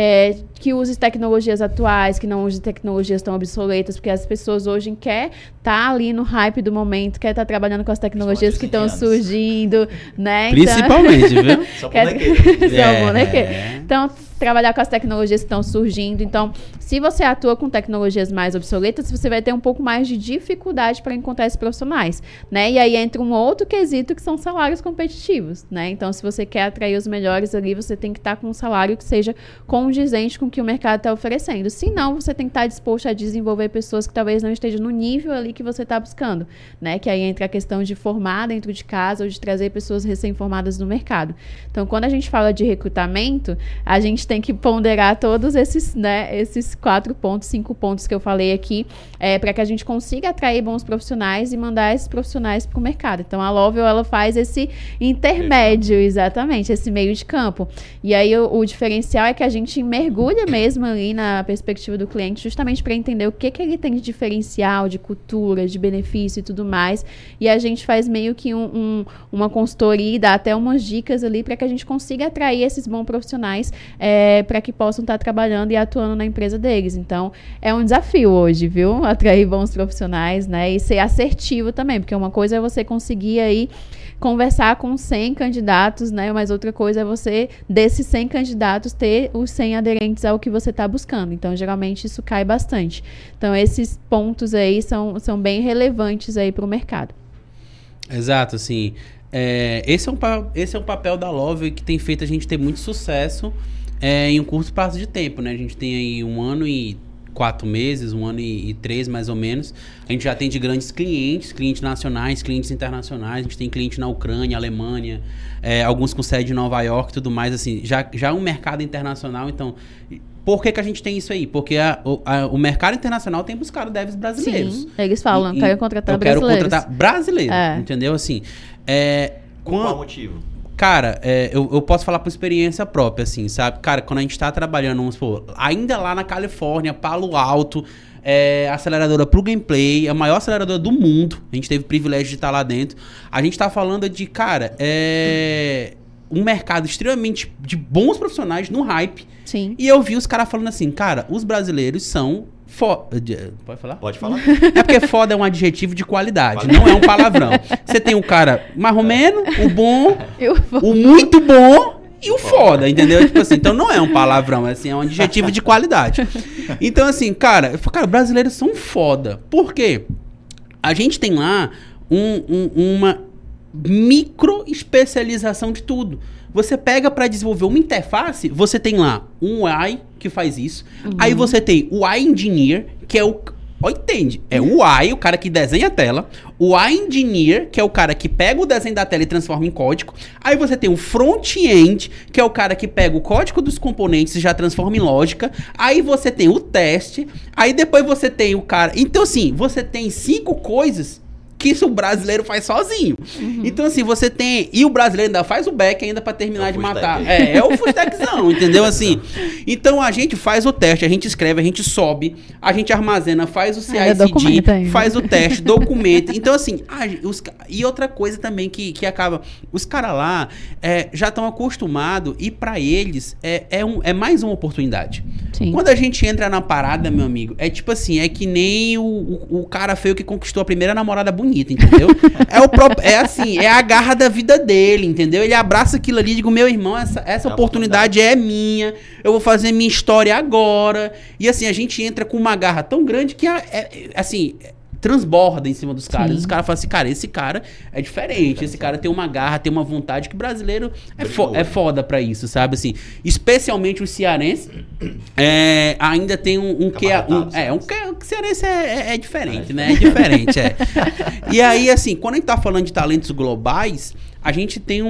Speaker 3: que use tecnologias atuais, que não use tecnologias tão obsoletas, porque as pessoas hoje querem estar ali no hype do momento, quer estar trabalhando com as tecnologias que estão surgindo, né?
Speaker 2: Principalmente, viu?
Speaker 1: Só bonequeiro.
Speaker 3: Então, trabalhar com as tecnologias que estão surgindo. Então, se você atua com tecnologias mais obsoletas, você vai ter um pouco mais de dificuldade para encontrar esses profissionais, né? E aí entra um outro quesito que são salários competitivos, né? Então, se você quer atrair os melhores ali, você tem que estar com um salário que seja condizente com o que o mercado está oferecendo. Se não, você tem que estar disposto a desenvolver pessoas que talvez não estejam no nível ali que você está buscando, né? Que aí entra a questão de formar dentro de casa ou de trazer pessoas recém-formadas no mercado. Então, quando a gente fala de recrutamento, a gente tem que ponderar todos esses, né, esses 4 pontos, 5 pontos que eu falei aqui, para que a gente consiga atrair bons profissionais e mandar esses profissionais para o mercado. Então, a Lovell, ela faz esse intermédio, exatamente, esse meio de campo. E aí, o diferencial é que a gente mergulha mesmo ali na perspectiva do cliente, justamente para entender o que ele tem de diferencial, de cultura, de benefício e tudo mais. E a gente faz meio que uma consultoria e dá até umas dicas ali para que a gente consiga atrair esses bons profissionais para que possam estar trabalhando e atuando na empresa deles. Então, é um desafio hoje, viu? Atrair bons profissionais, né? E ser assertivo também, porque uma coisa é você conseguir aí conversar com 100 candidatos, né? Mas outra coisa é você, desses 100 candidatos, ter os 100 aderentes ao que você está buscando. Então, geralmente, isso cai bastante. Então, esses pontos aí são bem relevantes aí para o mercado.
Speaker 2: Exato, assim. Esse é um papel da Lovell que tem feito a gente ter muito sucesso em um curto prazo de tempo, né? A gente tem aí 1 ano e 4 meses, 1 ano e 3 mais ou menos. A gente já atende grandes clientes nacionais, clientes internacionais. A gente tem cliente na Ucrânia, Alemanha, alguns com sede em Nova York e tudo mais. Assim, já é um mercado internacional, então... Por que a gente tem isso aí? Porque o mercado internacional tem buscado devs brasileiros.
Speaker 3: Sim, eles falam, quero contratar brasileiros.
Speaker 2: Quero contratar brasileiro, entendeu? Assim,
Speaker 1: qual motivo?
Speaker 2: Cara, eu posso falar por experiência própria, assim, sabe? Cara, quando a gente tá trabalhando, vamos supor, ainda lá na Califórnia, Palo Alto, aceleradora pro Gameplay, a maior aceleradora do mundo, a gente teve o privilégio de estar lá dentro. A gente tá falando de, cara, um mercado extremamente de bons profissionais no hype.
Speaker 3: Sim.
Speaker 2: E eu vi os caras falando assim, cara, os brasileiros são foda. Pode falar?
Speaker 1: Pode falar.
Speaker 2: É porque foda é um adjetivo de qualidade, não é um palavrão. Você tem o cara mais ou menos, o bom, o muito bom e o foda, entendeu? Tipo assim, então não é um palavrão, assim, é um adjetivo de qualidade. Então assim, cara, brasileiros são foda. Por quê? A gente tem lá uma micro especialização de tudo. Você pega para desenvolver uma interface, você tem lá um UI que faz isso. Uhum. Aí você tem o UI Engineer, que é Ó, entende? É o UI, o cara que desenha a tela. O UI Engineer, que é o cara que pega o desenho da tela e transforma em código. Aí você tem o Front-End, que é o cara que pega o código dos componentes e já transforma em lógica. Aí você tem o teste. Aí depois você tem o cara... Então, assim, você tem 5 coisas que isso o brasileiro faz sozinho. Então, assim, você tem... E o brasileiro ainda faz o back ainda pra terminar de matar. É o full stackzão, entendeu? Assim, então a gente faz o teste, a gente escreve, a gente sobe, a gente armazena, faz o CI/CD, faz o teste, documenta. Então, assim, e outra coisa também que acaba... Os caras lá já estão acostumados e pra eles é mais uma oportunidade.
Speaker 3: Sim.
Speaker 2: Quando a gente entra na parada, meu amigo, é tipo assim, é que nem o cara feio que conquistou a primeira namorada bonita, entendeu? É a garra da vida dele, entendeu? Ele abraça aquilo ali e digo, meu irmão, essa oportunidade é minha, eu vou fazer minha história agora. E assim, a gente entra com uma garra tão grande que, assim... transborda em cima dos caras. Sim. Os caras falam assim, cara, esse cara é diferente, esse cara tem uma garra, tem uma vontade que brasileiro é foda pra isso, sabe? Assim, especialmente os cearenses ainda tem um cearense é diferente, né? É diferente, E aí, assim, quando a gente tá falando de talentos globais, a gente tem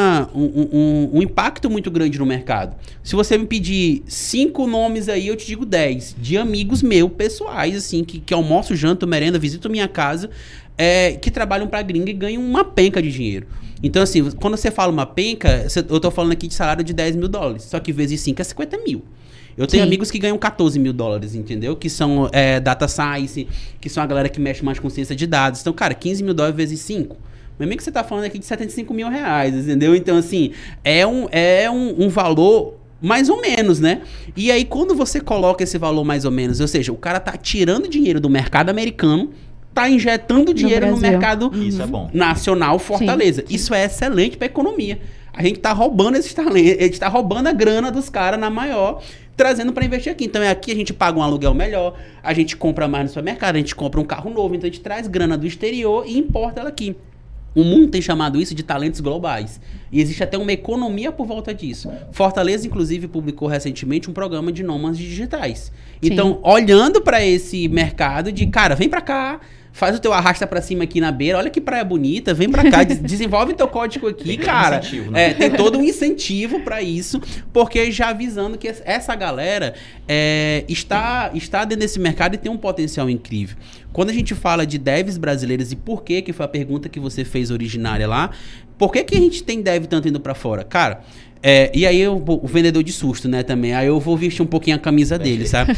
Speaker 2: um impacto muito grande no mercado. Se você me pedir 5 nomes aí, eu te digo 10. De amigos meus, pessoais, assim, que almoço, janto, merenda, visitam minha casa, que trabalham pra gringa e ganham uma penca de dinheiro. Então, assim, quando você fala uma penca, eu tô falando aqui de salário de $10 mil. Só que vezes 5 é 50 mil. Eu tenho amigos que ganham $14 mil, entendeu? Que são data science, que são a galera que mexe mais com ciência de dados. Então, cara, $15 mil vezes 5... Meu amigo, você tá falando aqui de R$75 mil, entendeu? Então, assim, é um valor mais ou menos, né? E aí, quando você coloca esse valor mais ou menos, ou seja, o cara tá tirando dinheiro do mercado americano, tá injetando dinheiro no mercado nacional, Fortaleza. Sim. Isso é excelente pra economia. A gente tá roubando esses talentos, a gente tá roubando a grana dos caras na maior, trazendo para investir aqui. Então, aqui a gente paga um aluguel melhor, a gente compra mais no supermercado, a gente compra um carro novo, então a gente traz grana do exterior e importa ela aqui. O mundo tem chamado isso de talentos globais. E existe até uma economia por volta disso. Fortaleza, inclusive, publicou recentemente um programa de nômades digitais. Então, olhando para esse mercado de, cara, vem para cá, faz o teu arrasta pra cima aqui na beira, olha que praia bonita, vem pra cá, desenvolve teu código aqui, cara. Incentivo, né? Tem todo um incentivo pra isso, porque já avisando que essa galera está dentro desse mercado e tem um potencial incrível. Quando a gente fala de devs brasileiros, e por que foi a pergunta que você fez originária lá, por que a gente tem dev tanto indo pra fora? Cara, e aí o vendedor de susto, né, também. Aí eu vou vestir um pouquinho a camisa dele, sabe?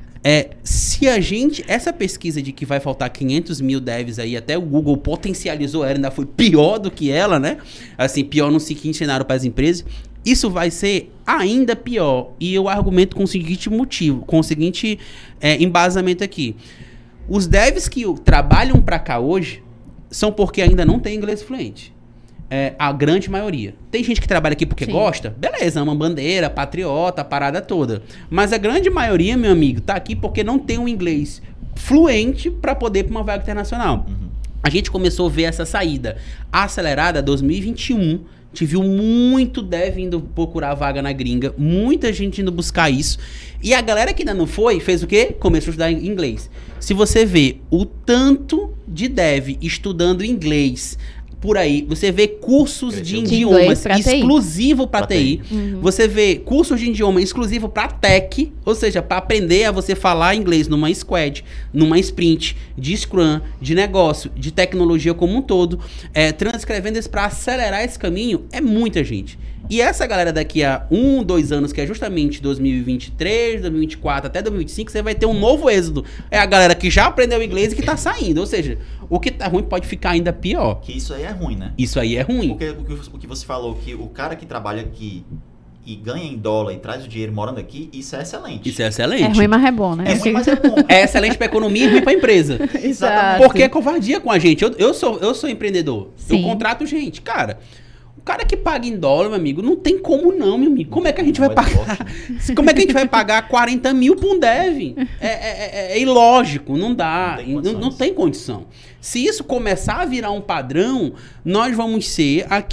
Speaker 2: Se a gente... Essa pesquisa de que vai faltar 500 mil devs aí, até o Google potencializou ela, ainda foi pior do que ela, né? Assim, pior no seguinte cenário para as empresas. Isso vai ser ainda pior. E eu argumento com o seguinte motivo, com o seguinte embasamento aqui. Os devs que trabalham para cá hoje são porque ainda não tem inglês fluente. A grande maioria. Tem gente que trabalha aqui porque gosta, beleza, ama bandeira, patriota, a parada toda. Mas a grande maioria, meu amigo, tá aqui porque não tem um inglês fluente para poder ir para uma vaga internacional. A gente começou a ver essa saída acelerada 2021. A gente viu muito dev indo procurar vaga na gringa, muita gente indo buscar isso. E a galera que ainda não foi, fez o quê? Começou a estudar inglês. Se você vê o tanto de dev estudando inglês por aí, você vê cursos de idiomas exclusivo para TI. Você vê cursos de idioma exclusivo para tech, ou seja, para aprender a você falar inglês numa squad, numa sprint, de scrum, de negócio, de tecnologia como um todo, transcrevendo isso para acelerar esse caminho, é muita gente. E essa galera daqui a 2 anos, que é justamente 2023, 2024 até 2025, você vai ter um novo êxodo. É a galera que já aprendeu inglês e que tá saindo. Ou seja, o que tá ruim pode ficar ainda pior.
Speaker 1: Que isso aí é ruim, né?
Speaker 2: Isso aí é ruim.
Speaker 1: Porque o que você falou, que o cara que trabalha aqui e ganha em dólar e traz o dinheiro morando aqui, isso é excelente.
Speaker 2: Isso é excelente.
Speaker 3: É ruim, mas é bom, né?
Speaker 1: É ruim, mas é bom.
Speaker 2: É excelente pra economia e ruim pra empresa.
Speaker 3: Exato.
Speaker 2: Porque é covardia com a gente. Eu sou empreendedor.
Speaker 3: Sim.
Speaker 2: Eu contrato gente. Cara... O cara que paga em dólar, meu amigo, não tem como não, meu amigo. Como é que a gente vai pagar? Como é que a gente vai pagar 40 mil pra um dev? É ilógico, não dá. Não tem condição. Se isso começar a virar um padrão, nós vamos ser aqui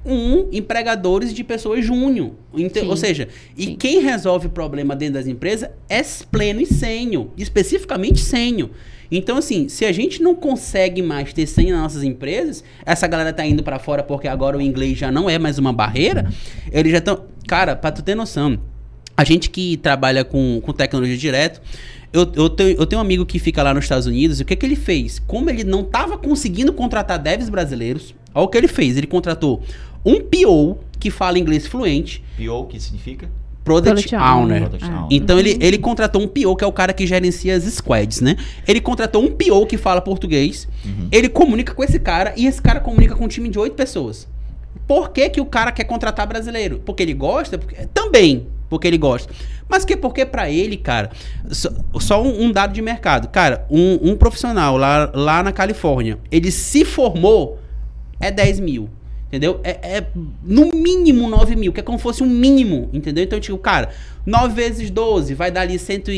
Speaker 2: empregadores de pessoas júnior. Ou seja, e quem resolve o problema dentro das empresas é pleno e sênior, especificamente sênior. Então, assim, se a gente não consegue mais ter sênior nas nossas empresas, essa galera tá indo para fora porque agora o inglês já não é mais uma barreira, eles já estão... Cara, pra tu ter noção, a gente que trabalha com tecnologia direto, eu tenho um amigo que fica lá nos Estados Unidos, e o que ele fez? Como ele não estava conseguindo contratar devs brasileiros, olha o que ele fez. Ele contratou um PO que fala inglês fluente.
Speaker 1: PO, que significa?
Speaker 2: Product Owner. Então ele contratou um PO, que é o cara que gerencia as squads, né? Ele contratou um PO que fala português, ele comunica com esse cara, e esse cara comunica com um time de 8 pessoas. Por que o cara quer contratar brasileiro? Porque ele gosta? Também, porque ele gosta. Mas porque pra ele, cara, só um dado de mercado. Cara, um profissional lá na Califórnia, ele se formou, é 10 mil. Entendeu? É no mínimo 9 mil, que é como se fosse um mínimo, entendeu? Então, tipo, cara, 9 vezes 12 vai dar ali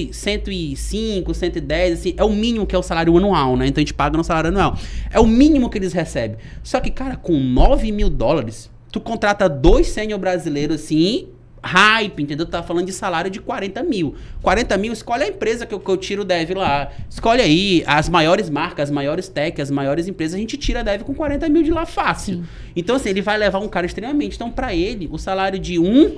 Speaker 2: 105, 110, assim, é o mínimo que é o salário anual, né? Então a gente paga no salário anual. É o mínimo que eles recebem. Só que, cara, com 9 mil dólares, tu contrata 2 sênior brasileiros, assim, hype, entendeu? Tu tá falando de salário de 40 mil. 40 mil, escolhe a empresa que eu tiro o dev lá. Escolhe aí as maiores marcas, as maiores tech, as maiores empresas, a gente tira dev com 40 mil de lá fácil. Sim. Então, assim, ele vai levar um cara extremamente. Então, pra ele, o salário de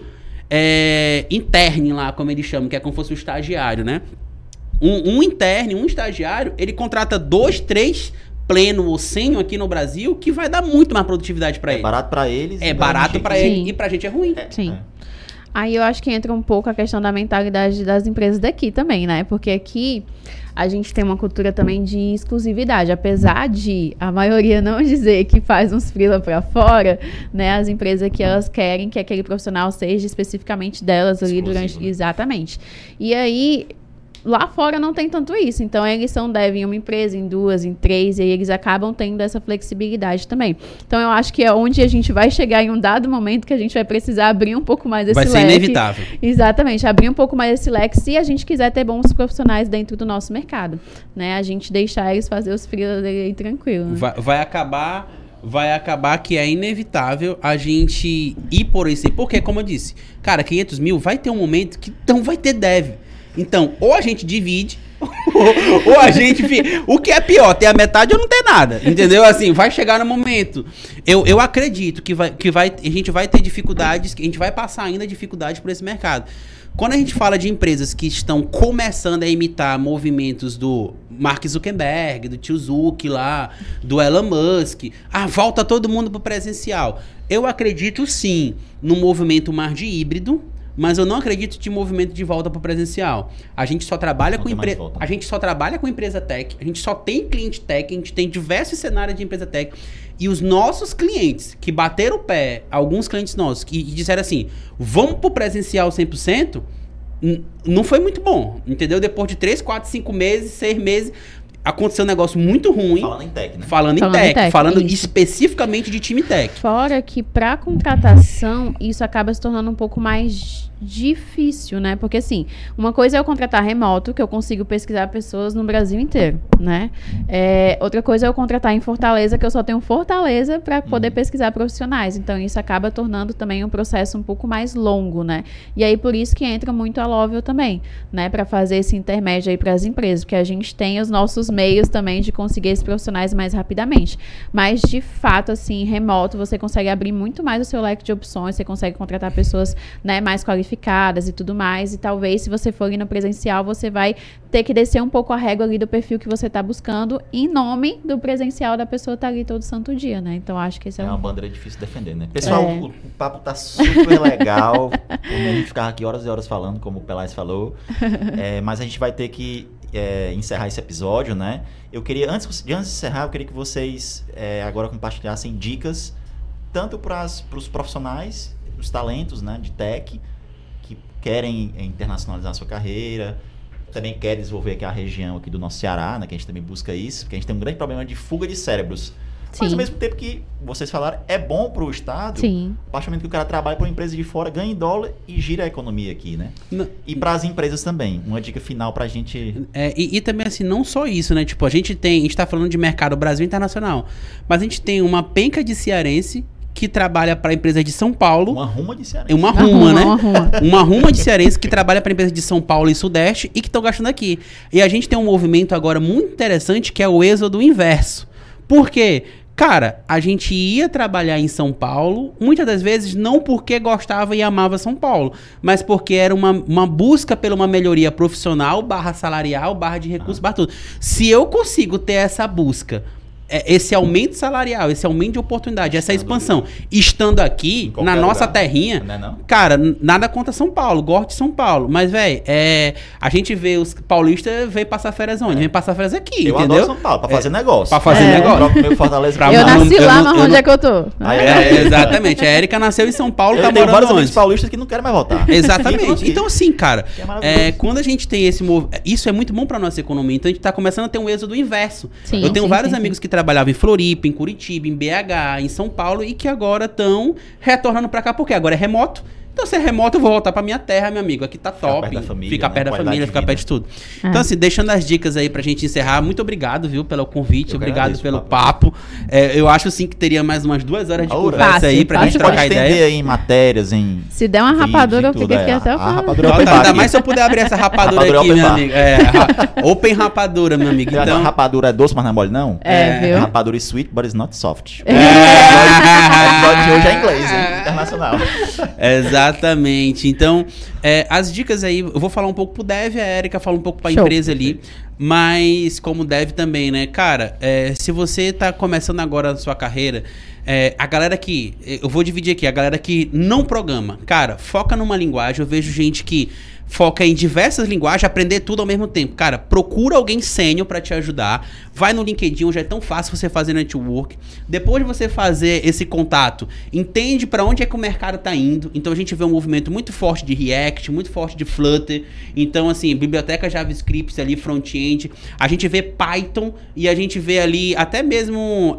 Speaker 2: interne lá, como eles chamam, que é como se fosse um estagiário, né? Um interno, um estagiário, ele contrata 2, 3 pleno ou sênior aqui no Brasil, que vai dar muito mais produtividade pra ele.
Speaker 1: É barato pra eles.
Speaker 2: É barato pra ele, e pra gente é ruim.
Speaker 3: Sim. Aí eu acho que entra um pouco a questão da mentalidade das empresas daqui também, né? Porque aqui a gente tem uma cultura também de exclusividade. Apesar de a maioria não dizer que faz uns freela pra fora, né? As empresas aqui, elas querem que aquele profissional seja especificamente delas ali durante... Né? Exatamente. E aí... Lá fora não tem tanto isso, então eles são dev em uma empresa, em 2, em 3, e aí eles acabam tendo essa flexibilidade também. Então eu acho que é onde a gente vai chegar em um dado momento que a gente vai precisar abrir um pouco mais esse leque.
Speaker 2: Vai ser inevitável.
Speaker 3: Exatamente, abrir um pouco mais esse leque se a gente quiser ter bons profissionais dentro do nosso mercado, né? A gente deixar eles fazer os freelas aí tranquilo. Né?
Speaker 2: Vai acabar que é inevitável a gente ir por esse... Porque, como eu disse, cara, 500 mil vai ter um momento que não vai ter dev. Então, ou a gente divide, ou a gente... O que é pior, ter a metade ou não ter nada, entendeu? Assim, vai chegar no momento. Eu acredito que a gente vai ter dificuldades, que a gente vai passar ainda dificuldade por esse mercado. Quando a gente fala de empresas que estão começando a imitar movimentos do Mark Zuckerberg, do tio Zuck lá, do Elon Musk, volta todo mundo pro presencial. Eu acredito sim no movimento mais de híbrido, mas eu não acredito de movimento de volta para o presencial. A gente só trabalha com empresa tech, a gente só tem cliente tech, a gente tem diversos cenários de empresa tech. E os nossos clientes que bateram o pé, alguns clientes nossos, que disseram assim, vamos pro presencial 100%, não foi muito bom, entendeu? Depois de 3, 4, 5 meses, 6 meses... Aconteceu um negócio muito ruim.
Speaker 1: Falando em tech, né?
Speaker 2: Falando especificamente de time tech.
Speaker 3: Fora que para contratação, isso acaba se tornando um pouco mais difícil, né? Porque assim, uma coisa é eu contratar remoto, que eu consigo pesquisar pessoas no Brasil inteiro, né? Outra coisa é eu contratar em Fortaleza, que eu só tenho Fortaleza para poder pesquisar profissionais. Então isso acaba tornando também um processo um pouco mais longo, né? E aí por isso que entra muito a Lovell também, né? Para fazer esse intermédio aí para as empresas, porque a gente tem os nossos meios também de conseguir esses profissionais mais rapidamente. Mas, de fato, assim, remoto, você consegue abrir muito mais o seu leque de opções, você consegue contratar pessoas, né, mais qualificadas e tudo mais, e talvez, se você for ir no presencial, você vai ter que descer um pouco a régua ali do perfil que você está buscando, em nome do presencial da pessoa estar ali todo santo dia, né? Então, acho que esse é
Speaker 1: uma bandeira difícil de defender, né? Pessoal, o papo tá super legal, a gente ficar aqui horas e horas falando, como o Pelais falou, mas a gente vai ter que encerrar esse episódio, né? Eu queria, antes de encerrar, eu queria que vocês agora compartilhassem dicas tanto para os profissionais, os talentos, né, de tech, que querem internacionalizar a sua carreira, também querem desenvolver aqui a região aqui do nosso Ceará, né, que a gente também busca isso, porque a gente tem um grande problema de fuga de cérebros. Sim. Mas ao mesmo tempo que vocês falaram, é bom para o Estado,
Speaker 3: sim,
Speaker 1: a partir do momento que o cara trabalha para uma empresa de fora, ganha em dólar e gira a economia aqui, né? E para as empresas também. Uma dica final para a gente...
Speaker 2: E também, assim, não só isso, né? Tipo, a gente tá falando de mercado Brasil internacional, mas a gente tem uma penca de cearense que trabalha para empresas de São Paulo.
Speaker 1: Uma ruma de cearense.
Speaker 2: Uma ruma, né? Uma ruma de cearense que trabalha para empresas de São Paulo e Sudeste e que estão gastando aqui. E a gente tem um movimento agora muito interessante que é o êxodo inverso. Por quê? Cara, a gente ia trabalhar em São Paulo, muitas das vezes não porque gostava e amava São Paulo, mas porque era uma busca pela uma melhoria profissional, / salarial, / de recursos, / tudo. Se eu consigo ter essa busca, esse aumento salarial, esse aumento de oportunidade, essa expansão, estando aqui, na nossa terrinha, cara, nada contra São Paulo, gosto de São Paulo, mas, velho, a gente vê os paulistas, vem passar férias onde? Vem passar férias aqui,
Speaker 1: eu
Speaker 2: entendeu?
Speaker 1: adoro São Paulo, pra fazer negócio.
Speaker 2: Pra fazer negócio.
Speaker 1: Meu Fortaleza
Speaker 3: eu nasci lá, mas onde é que eu tô?
Speaker 2: Exatamente, a Érica nasceu em São Paulo,
Speaker 1: tá morando vários amigos paulistas que não querem mais voltar.
Speaker 2: Exatamente. Então, assim, cara, quando a gente tem esse movimento, isso é muito bom pra nossa economia, então a gente tá começando a ter um êxodo inverso. Sim, eu tenho vários amigos que trabalhavam em Floripa, em Curitiba, em BH, em São Paulo e que agora estão retornando pra cá, porque agora é remoto. Então, se é remoto, eu vou voltar pra minha terra, meu amigo. Aqui tá top. Fica perto da família, fica perto de tudo. Então, assim, deixando as dicas aí pra gente encerrar. Muito obrigado, viu, pelo convite. Obrigado pelo papo. Eu acho, sim, que teria mais umas 2 horas de conversa aí pra gente trocar ideia.
Speaker 1: A gente pode estender aí em matérias,
Speaker 3: Se der uma rapadura, eu fiquei aqui até o final.
Speaker 2: Ainda mais se eu puder abrir essa rapadura aqui, meu amigo. Open rapadura, meu amigo.
Speaker 1: Então, rapadura é doce, mas não é mole, não?
Speaker 3: Viu?
Speaker 1: Rapadura is sweet, but it's not soft. O episódio de hoje é inglês, hein? Internacional.
Speaker 2: Exatamente. Então, as dicas aí, eu vou falar um pouco pro Dev, a Érica fala um pouco pra empresa ali, mas como Dev também, né? Cara, se você tá começando agora a sua carreira, a galera que, eu vou dividir aqui, a galera que não programa, cara, foca numa linguagem. Eu vejo gente que foca em diversas linguagens, aprender tudo ao mesmo tempo. Cara, procura alguém sênior pra te ajudar. Vai no LinkedIn, onde é tão fácil você fazer network. Depois de você fazer esse contato, entende pra onde é que o mercado tá indo. Então a gente vê um movimento muito forte de React, muito forte de Flutter. Então, assim, biblioteca JavaScript ali, front-end. A gente vê Python e a gente vê ali até mesmo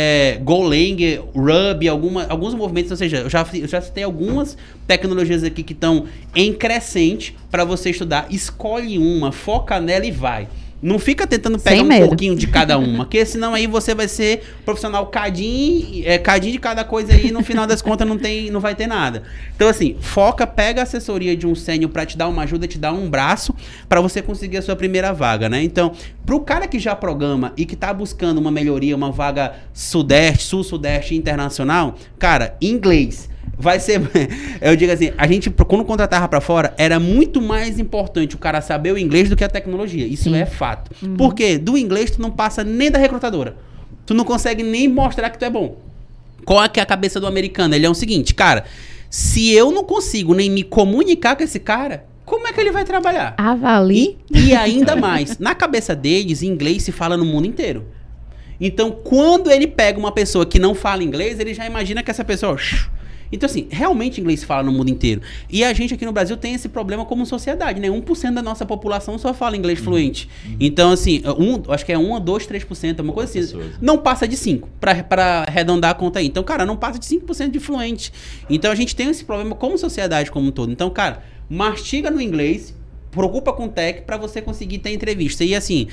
Speaker 2: Golang, Ruby, alguns movimentos. Ou seja, eu já citei algumas tecnologias aqui que estão em crescente para você estudar. Escolhe uma, foca nela e vai. Não fica tentando pegar um pouquinho de cada uma, porque senão aí você vai ser profissional cadinho de cada coisa aí, e no final das contas não vai ter nada. Então, assim, foca, pega a assessoria de um sênior para te dar uma ajuda, te dar um braço para você conseguir a sua primeira vaga, né? Então, pro cara que já programa e que tá buscando uma melhoria, uma vaga sudeste, sul-sudeste internacional, cara, inglês vai ser, eu digo assim, a gente, quando contratava pra fora, era muito mais importante o cara saber o inglês do que a tecnologia. Isso é fato. Porque do inglês tu não passa nem da recrutadora. Tu não consegue nem mostrar que tu é bom. Qual é que é a cabeça do americano? Ele é o seguinte, cara, se eu não consigo nem me comunicar com esse cara, como é que ele vai trabalhar?
Speaker 3: Avalie.
Speaker 2: E ainda mais, na cabeça deles, inglês se fala no mundo inteiro. Então, quando ele pega uma pessoa que não fala inglês, ele já imagina que essa pessoa... Então, assim, realmente inglês se fala no mundo inteiro. E a gente aqui no Brasil tem esse problema como sociedade, né? 1% da nossa população só fala inglês fluente. Então, assim, acho que é 1, 2, 3%, uma coisa assim. Não passa de 5%, pra arredondar a conta aí. Então, cara, não passa de 5% de fluente. Então, a gente tem esse problema como sociedade como um todo. Então, cara, mastiga no inglês, preocupa com tech pra você conseguir ter entrevista. E, assim,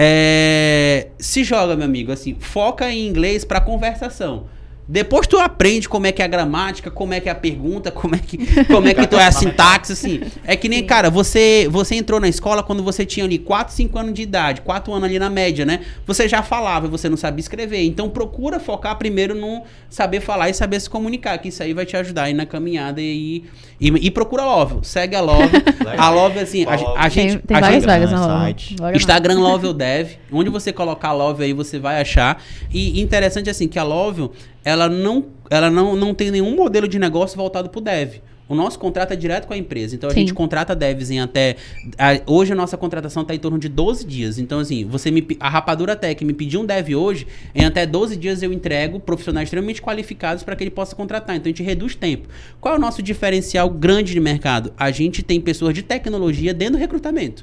Speaker 2: se joga, meu amigo, assim, foca em inglês pra conversação. Depois tu aprende como é que é a gramática, como é que é a pergunta, como é que tu é a sintaxe, assim. É que nem, cara, você entrou na escola quando você tinha ali 4, 5 anos de idade, 4 anos ali na média, né? Você já falava e você não sabia escrever. Então procura focar primeiro no saber falar e saber se comunicar, que isso aí vai te ajudar aí na caminhada e procura a Lovell. Segue a Lovell. A Lovell, assim, a gente...
Speaker 3: Tem várias vagas na Lovell.
Speaker 2: Instagram Lovell Dev. Onde você colocar a Lovell aí, você vai achar. E interessante, assim, que a Lovell... Ela não tem nenhum modelo de negócio voltado para o dev. O nosso contrato é direto com a empresa. Então, a gente contrata devs em até... Hoje, a nossa contratação está em torno de 12 dias. Então, assim, a Rapadura Tech me pediu um dev hoje, em até 12 dias eu entrego profissionais extremamente qualificados para que ele possa contratar. Então, a gente reduz tempo. Qual é o nosso diferencial grande de mercado? A gente tem pessoas de tecnologia dentro do recrutamento.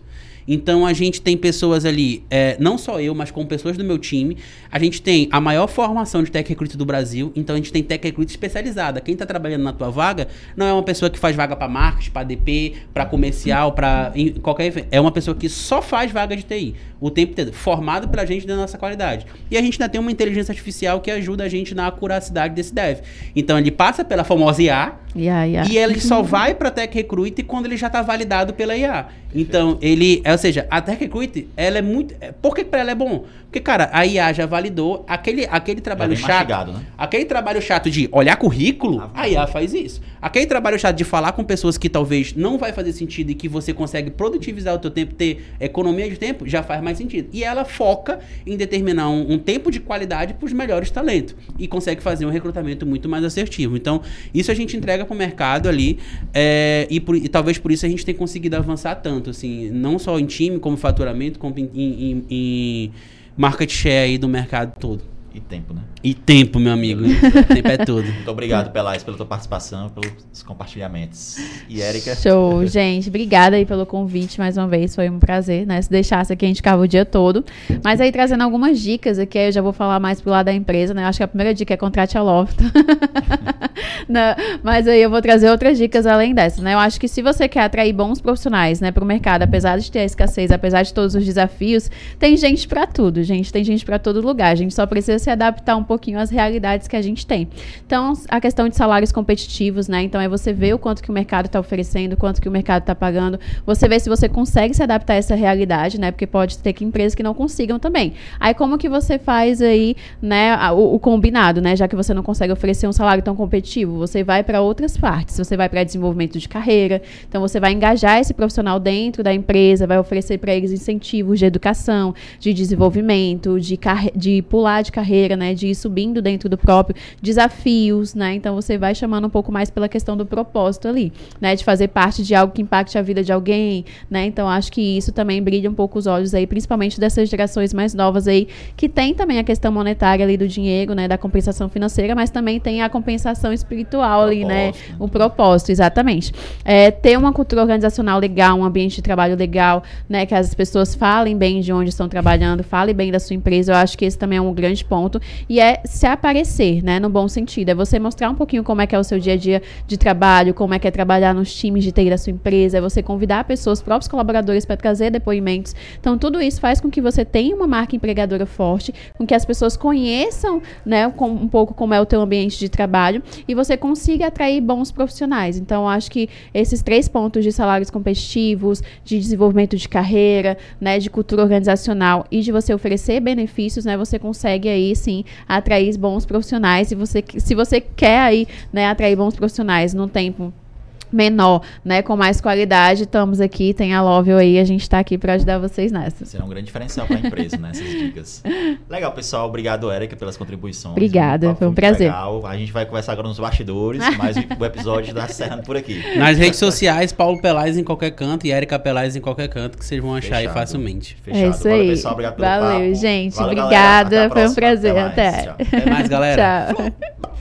Speaker 2: Então a gente tem pessoas ali, não só eu, mas com pessoas do meu time. A gente tem a maior formação de Tech Recruit do Brasil, então a gente tem Tech Recruit especializada. Quem está trabalhando na tua vaga não é uma pessoa que faz vaga para marketing, para ADP, para comercial, para qualquer evento. É uma pessoa que só faz vaga de TI o tempo inteiro, formado pela gente da nossa qualidade. E a gente ainda tem uma inteligência artificial que ajuda a gente na acuracidade desse dev. Então ele passa pela famosa IA, e ele só vai para Tech Recruit quando ele já está validado pela IA. Então ou seja, a Tech Recruit, ela é muito... Por que para ela é bom? Porque, cara, a IA já validou aquele trabalho chato.
Speaker 1: Mastigado, né?
Speaker 2: Aquele trabalho chato de olhar currículo, a IA faz isso. Aquele trabalho chato de falar com pessoas que talvez não vai fazer sentido e que você consegue produtivizar o teu tempo, ter economia de tempo, já faz mais sentido. E ela foca em determinar um tempo de qualidade para os melhores talentos. E consegue fazer um recrutamento muito mais assertivo. Então, isso a gente entrega para o mercado ali. E talvez por isso a gente tenha conseguido avançar tanto, assim, não só em time, como faturamento, como em market share aí do mercado todo.
Speaker 1: E tempo, né?
Speaker 2: E tempo, meu amigo. Tempo é tudo.
Speaker 1: Muito obrigado, Pelais, pela tua participação, pelos compartilhamentos. E Érica?
Speaker 3: Show, gente. Obrigada aí pelo convite mais uma vez. Foi um prazer, né? Se deixasse aqui, a gente ficava o dia todo. Mas aí, trazendo algumas dicas aqui, eu já vou falar mais pro lado da empresa, né? Eu acho que a primeira dica é contrate a Lofton. Mas aí eu vou trazer outras dicas além dessa, né? Eu acho que se você quer atrair bons profissionais, né, pro mercado, apesar de ter a escassez, apesar de todos os desafios, tem gente pra tudo, gente. Tem gente pra todo lugar. A gente só precisa se adaptar um pouquinho às realidades que a gente tem. Então, a questão de salários competitivos, né? Então, é você ver o quanto que o mercado está oferecendo, o quanto que o mercado está pagando. Você vê se você consegue se adaptar a essa realidade, né? Porque pode ter empresas que não consigam também. Aí, como que você faz aí, né, o combinado, né? Já que você não consegue oferecer um salário tão competitivo, você vai para outras partes. Você vai para desenvolvimento de carreira. Então, você vai engajar esse profissional dentro da empresa, vai oferecer para eles incentivos de educação, de desenvolvimento, de pular de carreira, né? De ir subindo dentro do próprio, desafios, né? Então você vai chamando um pouco mais pela questão do propósito ali, né? De fazer parte de algo que impacte a vida de alguém, né? Então acho que isso também brilha um pouco os olhos aí, principalmente dessas gerações mais novas aí, que tem também a questão monetária ali do dinheiro, né? Da compensação financeira, mas também tem a compensação espiritual ali, né? O propósito, exatamente. Ter uma cultura organizacional legal, um ambiente de trabalho legal, né? Que as pessoas falem bem de onde estão trabalhando, falem bem da sua empresa. Eu acho que esse também é um grande ponto. E se aparecer, né, no bom sentido. É você mostrar um pouquinho como é que é o seu dia a dia de trabalho, como é que é trabalhar nos times de TI da sua empresa, é você convidar pessoas, próprios colaboradores para trazer depoimentos. Então, tudo isso faz com que você tenha uma marca empregadora forte, com que as pessoas conheçam, né, um pouco como é o teu ambiente de trabalho e você consiga atrair bons profissionais. Então, acho que esses 3 pontos de salários competitivos, de desenvolvimento de carreira, né, de cultura organizacional e de você oferecer benefícios, né, você consegue aí, sim, atrair bons profissionais. Se você quer aí, né, atrair bons profissionais num tempo menor, né, com mais qualidade, estamos aqui, tem a Lovell aí, a gente está aqui para ajudar vocês nessa.
Speaker 1: Será um grande diferencial para a empresa, né, essas dicas. Legal, pessoal, obrigado, Érica, pelas contribuições.
Speaker 3: Obrigada, foi um prazer.
Speaker 1: Legal. A gente vai conversar agora nos bastidores, mas o episódio está encerrando por aqui.
Speaker 2: Nas redes sociais, Paulo Pelais em qualquer canto e Érica Pelais em qualquer canto, que vocês vão achar aí facilmente.
Speaker 1: Fechado.
Speaker 3: É isso aí.
Speaker 1: Valeu, pessoal, obrigado pelo papo.
Speaker 3: Gente.
Speaker 1: Valeu,
Speaker 3: obrigada,
Speaker 1: galera.
Speaker 3: foi um prazer.
Speaker 1: Até mais.
Speaker 3: Até
Speaker 2: mais, galera.
Speaker 3: Tchau.